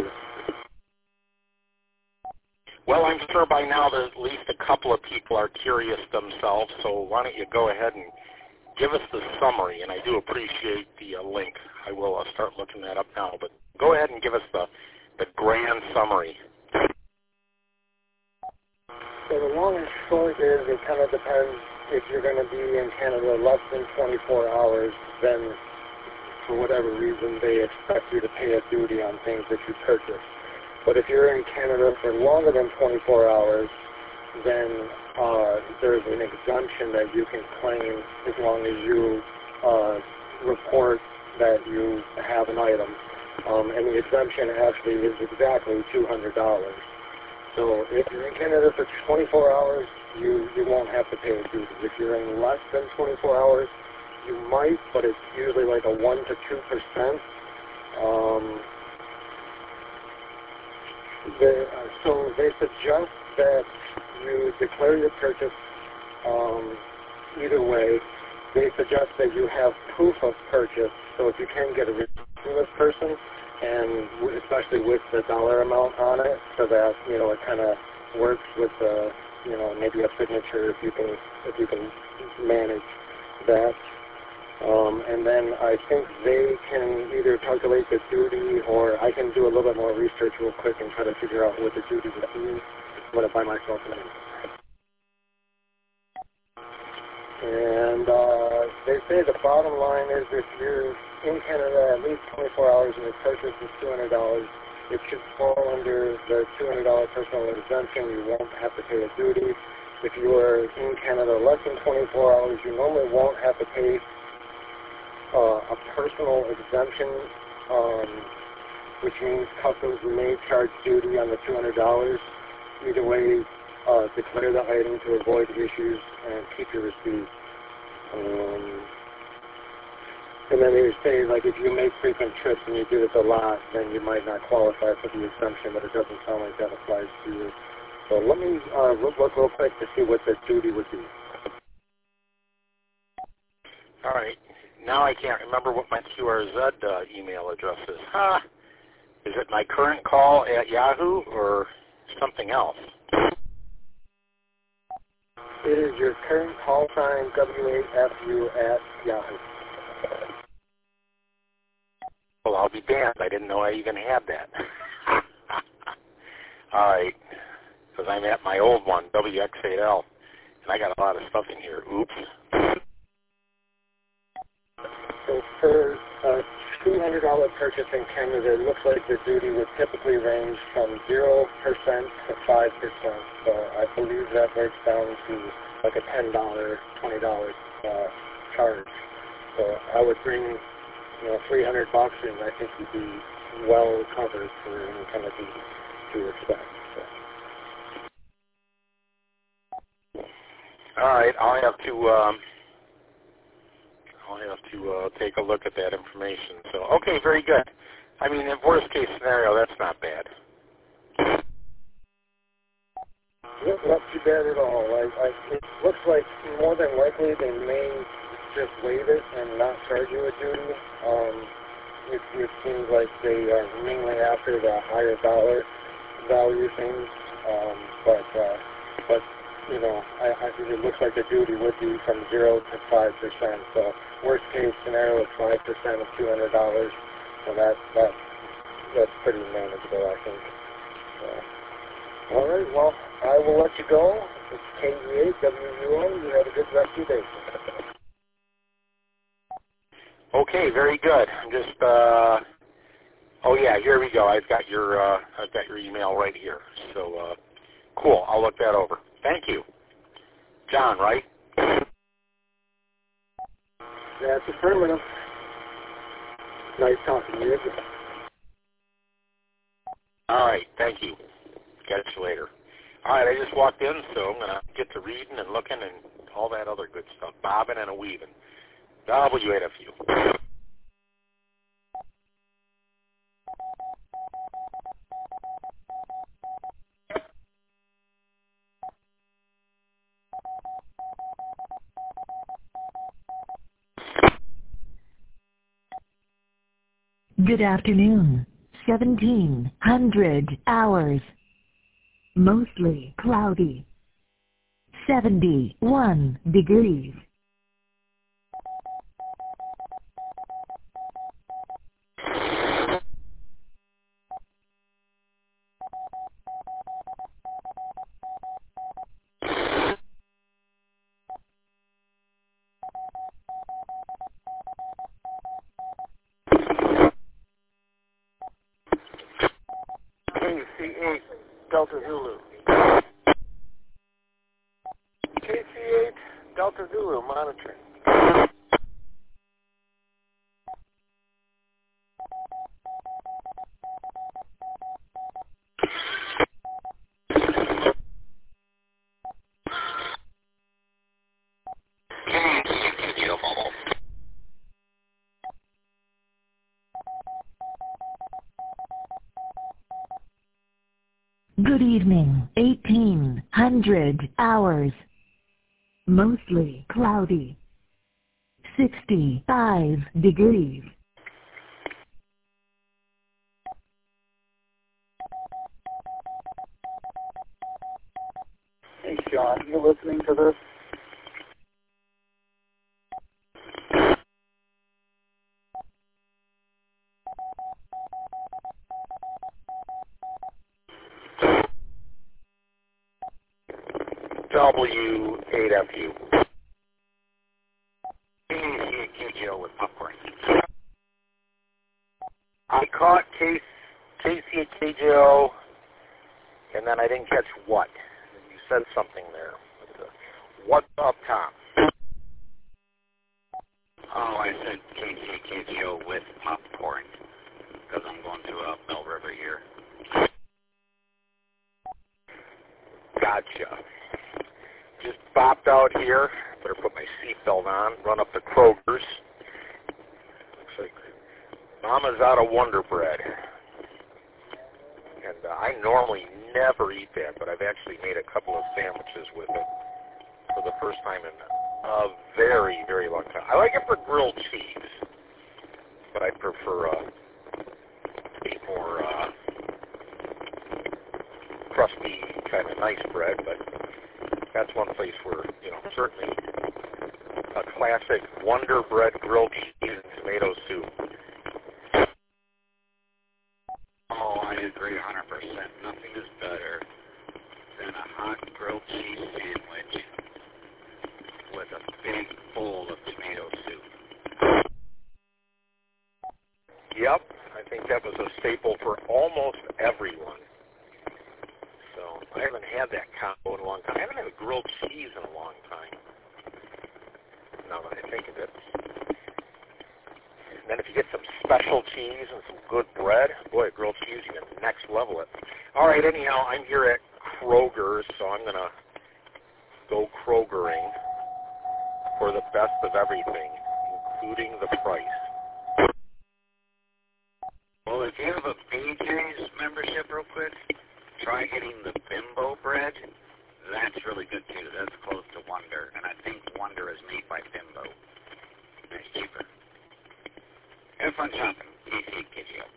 Speaker 3: Well, I'm sure by now that at least a couple of people are curious themselves, so why don't you go ahead and give us the summary, and I do appreciate the uh, link. I will uh, start looking that up now, but go ahead and give us the, the grand summary.
Speaker 13: So the long and short is it kind of depends if you're going to be in Canada less than twenty-four hours, then for whatever reason they expect you to pay a duty on things that you purchase. But if you're in Canada for longer than twenty-four hours, then uh, there's an exemption that you can claim as long as you uh, report that you have an item. Um, and the exemption actually is exactly two hundred dollars. So if you're in Canada for twenty-four hours, you, you won't have to pay a duty. If you're in less than twenty-four hours, you might, but it's usually like a one to two percent. Um, The, uh, so they suggest that you declare your purchase um, either way. They suggest that you have proof of purchase, so if you can get a receipt from this person, and w- especially with the dollar amount on it, so that you know it kind of works with the you know maybe a signature if you can if you can manage that. Um, and then I think they can either calculate the duty, or I can do a little bit more research real quick and try to figure out what the duty would be, what it by myself and And uh, they say the bottom line is if you're in Canada at least twenty-four hours and your purchase is two hundred dollars, it should fall under the two hundred dollars personal exemption. You won't have to pay a duty. If you are in Canada less than twenty-four hours, you normally won't have to pay Uh, a personal exemption, um, which means customs may charge duty on the two hundred dollars. Either way, uh, declare the item to avoid issues and keep your receipt. Um, and then they say, like, if you make frequent trips and you do this a lot, then you might not qualify for the exemption, but it doesn't sound like that applies to you. So let me uh, look, look real quick to see what the duty would be.
Speaker 3: All right. Now I can't remember what my Q R Z uh, email address is. Huh. Is it my current call at Yahoo or something else?
Speaker 13: It is your current call sign, W eight F U at Yahoo.
Speaker 3: Well, I'll be damned. I didn't know I even had that. All right. Because I'm at my old one, W X eight L, and I got a lot of stuff in here. Oops.
Speaker 13: So for uh, two hundred dollars purchase in Canada, it looks like the duty would typically range from zero percent to five percent. So I believe that breaks down to like a ten dollars, twenty dollars uh, charge. So I would bring, you know, three hundred bucks, and I think you'd be well covered for any kind of duty to expect. So.
Speaker 7: All right, I'll have to um, I'll have to uh, take a look at that information. So, okay, very good. I mean, in worst case scenario, that's not bad.
Speaker 13: Yep, not too bad at all. I, I, it looks like more than likely they may just waive it and not charge you a duty. Um, it, it seems like they are mainly after the higher dollar value things, um, but uh, but you know, I, I, it looks like the duty would be from zero to five percent. So worst case scenario is five percent of two hundred dollars. So that that that's pretty manageable, I think. So, all right, well, I will let you go. It's K E eight W U O. You have a good rest of your day.
Speaker 7: Okay, very good. I'm just, uh, oh yeah, here we go. I've got your, uh, I've got your email right here. So, uh, cool. I'll look that over. Thank you. John, right?
Speaker 13: That's affirmative. Nice talking to you.
Speaker 7: All right, thank you. Catch you later. All right, I just walked in, so I'm going to get to reading and looking and all that other good stuff. Bobbing and a weaving. W eight F U.
Speaker 1: Good afternoon. seventeen hundred hours. Mostly cloudy. seventy-one degrees.
Speaker 13: K C eight Delta Zulu. K C eight Delta Zulu monitoring.
Speaker 1: Good evening. eighteen hundred hours. Mostly cloudy. sixty-five degrees.
Speaker 13: Hey, Sean, you listening to this?
Speaker 7: W eight F U.
Speaker 9: K J O with popcorn.
Speaker 7: I caught K C at K J O, and then I didn't catch what. You said something there. What's up top?
Speaker 9: Oh, I said K C at K J O with popcorn because I'm going to uh, Bell River here.
Speaker 7: Gotcha. Just bopped out here. Better put my seatbelt on. Run up to Kroger's. Looks like Mama's out of Wonder Bread. And uh, I normally never eat that, but I've actually made a couple of sandwiches with it for the first time in a very, very long time. I like it for grilled cheese, but I prefer uh, a more uh, crusty, kind of nice bread, but that's one place where, you know, certainly a classic Wonder Bread grilled cheese and tomato soup.
Speaker 9: Oh, I agree one hundred percent. Nothing is better than a hot grilled cheese sandwich with a big bowl of tomato soup.
Speaker 3: staple for almost everyone. So I haven't had that combo in a long time. I haven't had a grilled cheese in a long time, now that I think of it. And then if you get some special cheese and some good bread, boy, grilled cheese, you can next level it. All right, anyhow, I'm here at Kroger's, so I'm going to go Krogering for the best of everything, including the price.
Speaker 9: Well, if you have a B J's membership real quick, try getting the Bimbo bread. That's really good, too. That's close to Wonder, and I think Wonder is made by Bimbo. It's cheaper. Have fun shopping. P C Kids Show.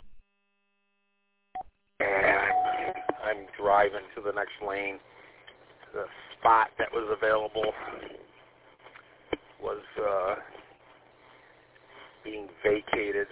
Speaker 3: And I'm, I'm driving to the next lane. The spot that was available was uh, being vacated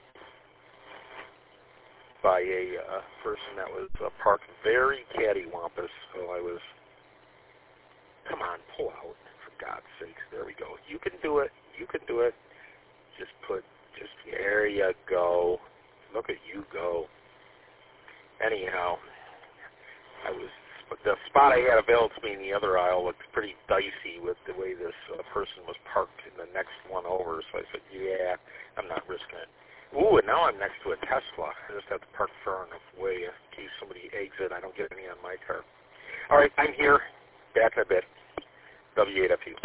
Speaker 3: by a uh, person that was uh, parked very cattywampus. So I was, come on, pull out, for God's sakes. There we go. You can do it. You can do it. Just put, just, there you go. Look at you go. Anyhow, I was, the spot I had available to me in the other aisle looked pretty dicey with the way this uh, person was parked in the next one over. So I said, yeah, I'm not risking it. Ooh, and now I'm next to a Tesla. I just have to park far enough away in case somebody eggs it. I don't get any on my car. All right, I'm here. Back in a bit. W eight F U.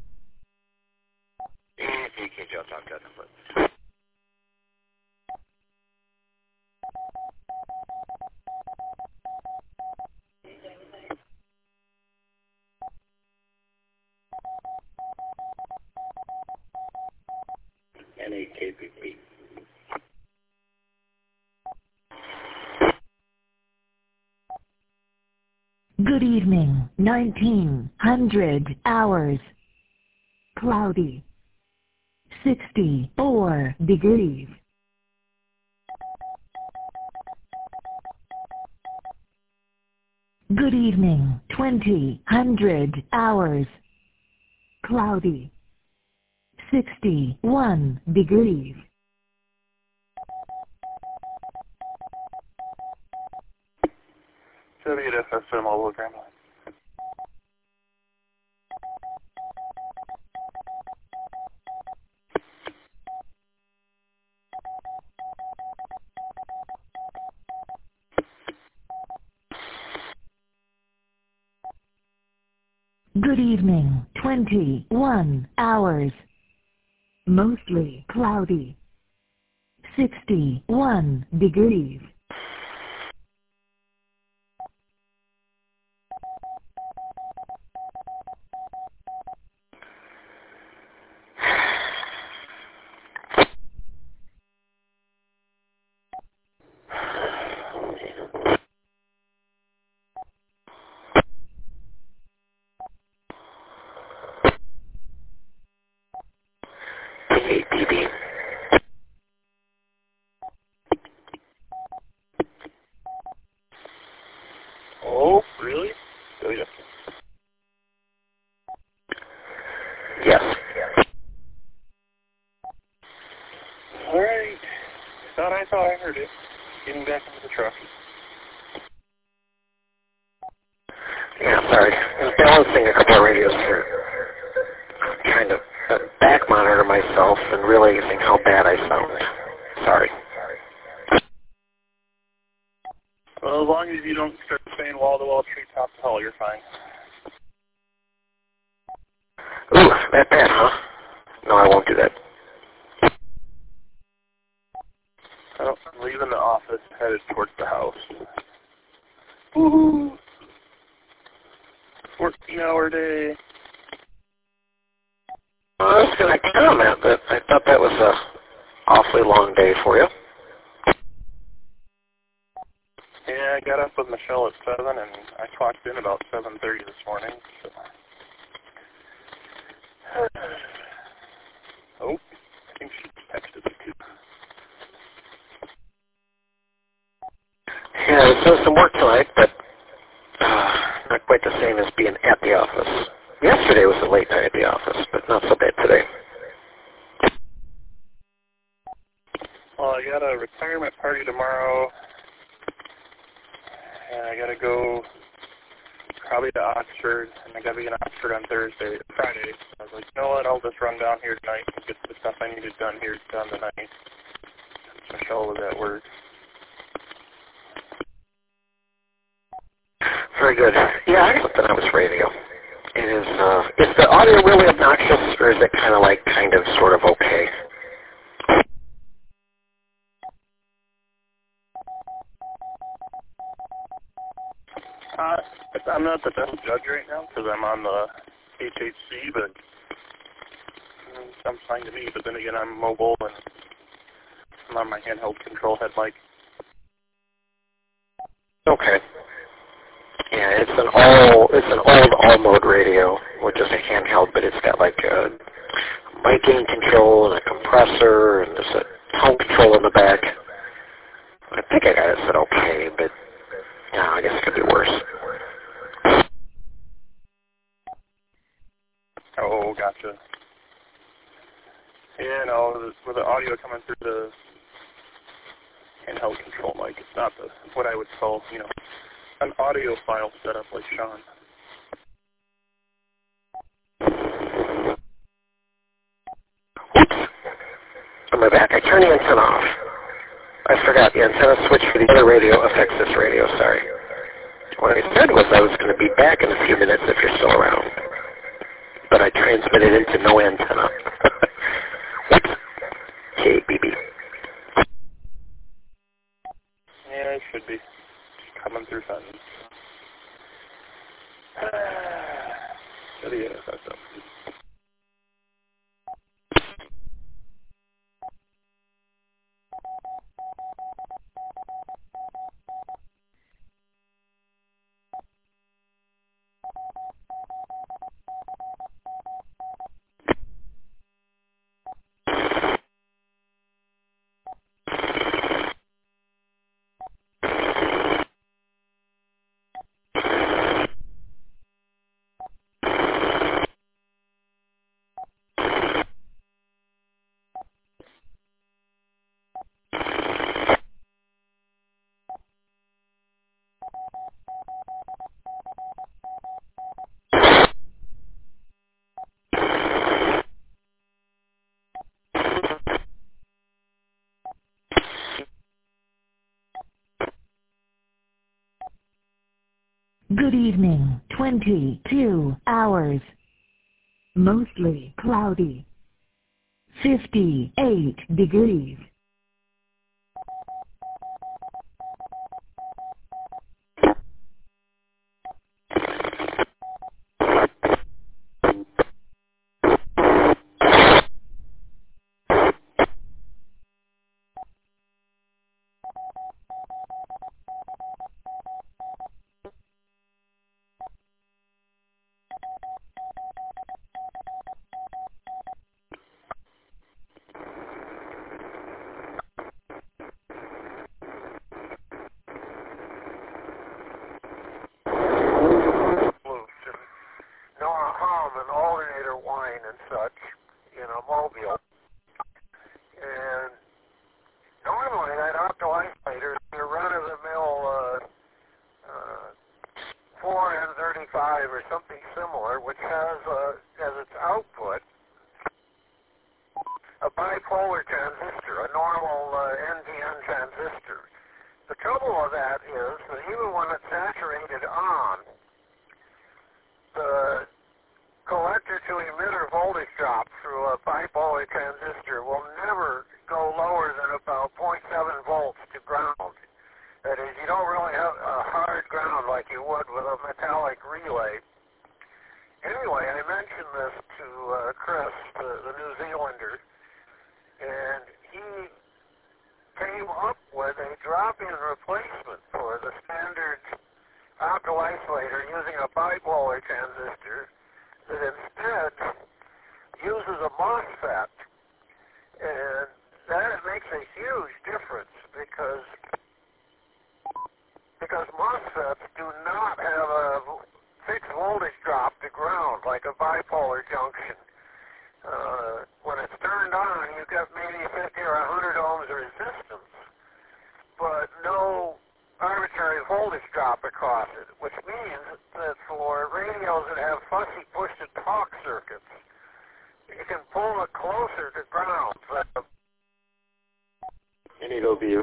Speaker 9: And P K Joe talk to them. N A K P P.
Speaker 1: Good evening, nineteen hundred hours. Cloudy. sixty-four degrees. Good evening, twenty hundred hours. Cloudy. sixty-one degrees.
Speaker 14: W F S M hologram line.
Speaker 1: Good evening, twenty-one hours. Mostly cloudy. sixty-one degrees.
Speaker 3: Oh, really? Oh, yeah. Yes.
Speaker 14: All right. Thought I thought I heard it. Getting back into the truck.
Speaker 3: Yeah, sorry. I was balancing a couple of radios here. Trying to uh, back monitor myself and realizing how bad I sound. Sorry.
Speaker 14: Well, as long as you don't start saying wall-to-wall treetop tall, you're fine.
Speaker 3: Ooh, that bad, huh? No, I won't do that.
Speaker 14: Oh, I'm leaving the office, headed towards the house. Woohoo! fourteen-hour day.
Speaker 3: Well, I was going to comment that I thought that was a awfully long day for you.
Speaker 14: Yeah, I got up with Michelle at seven, and I clocked in about seven thirty this morning. So. Oh, I think she texted me too.
Speaker 3: Yeah, so some work tonight, but uh, not quite the same as being at the office. Yesterday was a late night at the office, but not so bad today.
Speaker 14: Well, I I got a retirement party tomorrow, and I got to go probably to Oxford, and I got to be in Oxford on Thursday, Friday. I was like, you know what, I'll just run down here tonight and get the stuff I needed done here done tonight. Michelle was at work.
Speaker 15: Very good. Yeah, I got something on this radio. It is, uh, is the audio really obnoxious, or is it kind of like, kind of, sort of okay?
Speaker 14: Uh, I'm not the best judge right now because I'm on the H H C, but it sounds fine to me. But then again, I'm mobile and I'm on my handheld control head mic.
Speaker 15: Okay. Yeah, it's an all it's an old all mode radio, which is a handheld, but it's got like a mic gain control and a compressor, and there's a tone control in the back. I think I got it set okay, but yeah, I guess it could be worse.
Speaker 14: Oh, gotcha. Yeah, no, with the audio coming through the handheld control mic, it's not the what I would call, you know, an audiophile setup like Sean.
Speaker 15: Oops. On my back, I turned the antenna off. I forgot the antenna switch for the other radio affects this radio, sorry. What I said was I was going to be back in a few minutes if you're still around. But I transmitted into no antenna. Oops. K B B.
Speaker 14: Yeah, it should be. Coming through sentence. But yeah, that's up.
Speaker 1: Good evening, twenty-two hours. Mostly cloudy. fifty-eight degrees.
Speaker 16: Uh, when it's turned on, you've got maybe fifty or one hundred ohms of resistance. voltage drop across it, which means that for radios that have fussy push-to-talk circuits, you can pull it closer to ground. So
Speaker 9: N eight O B U.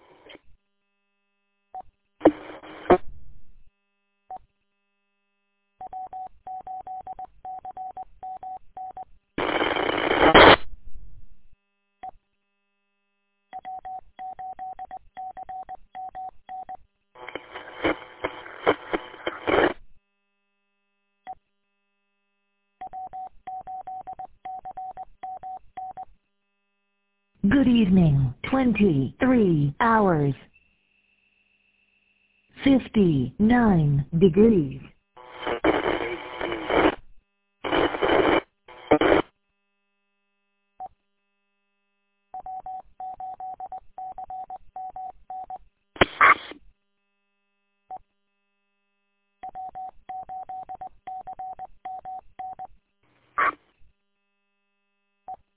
Speaker 1: Good evening, twenty-three hours, fifty-nine degrees.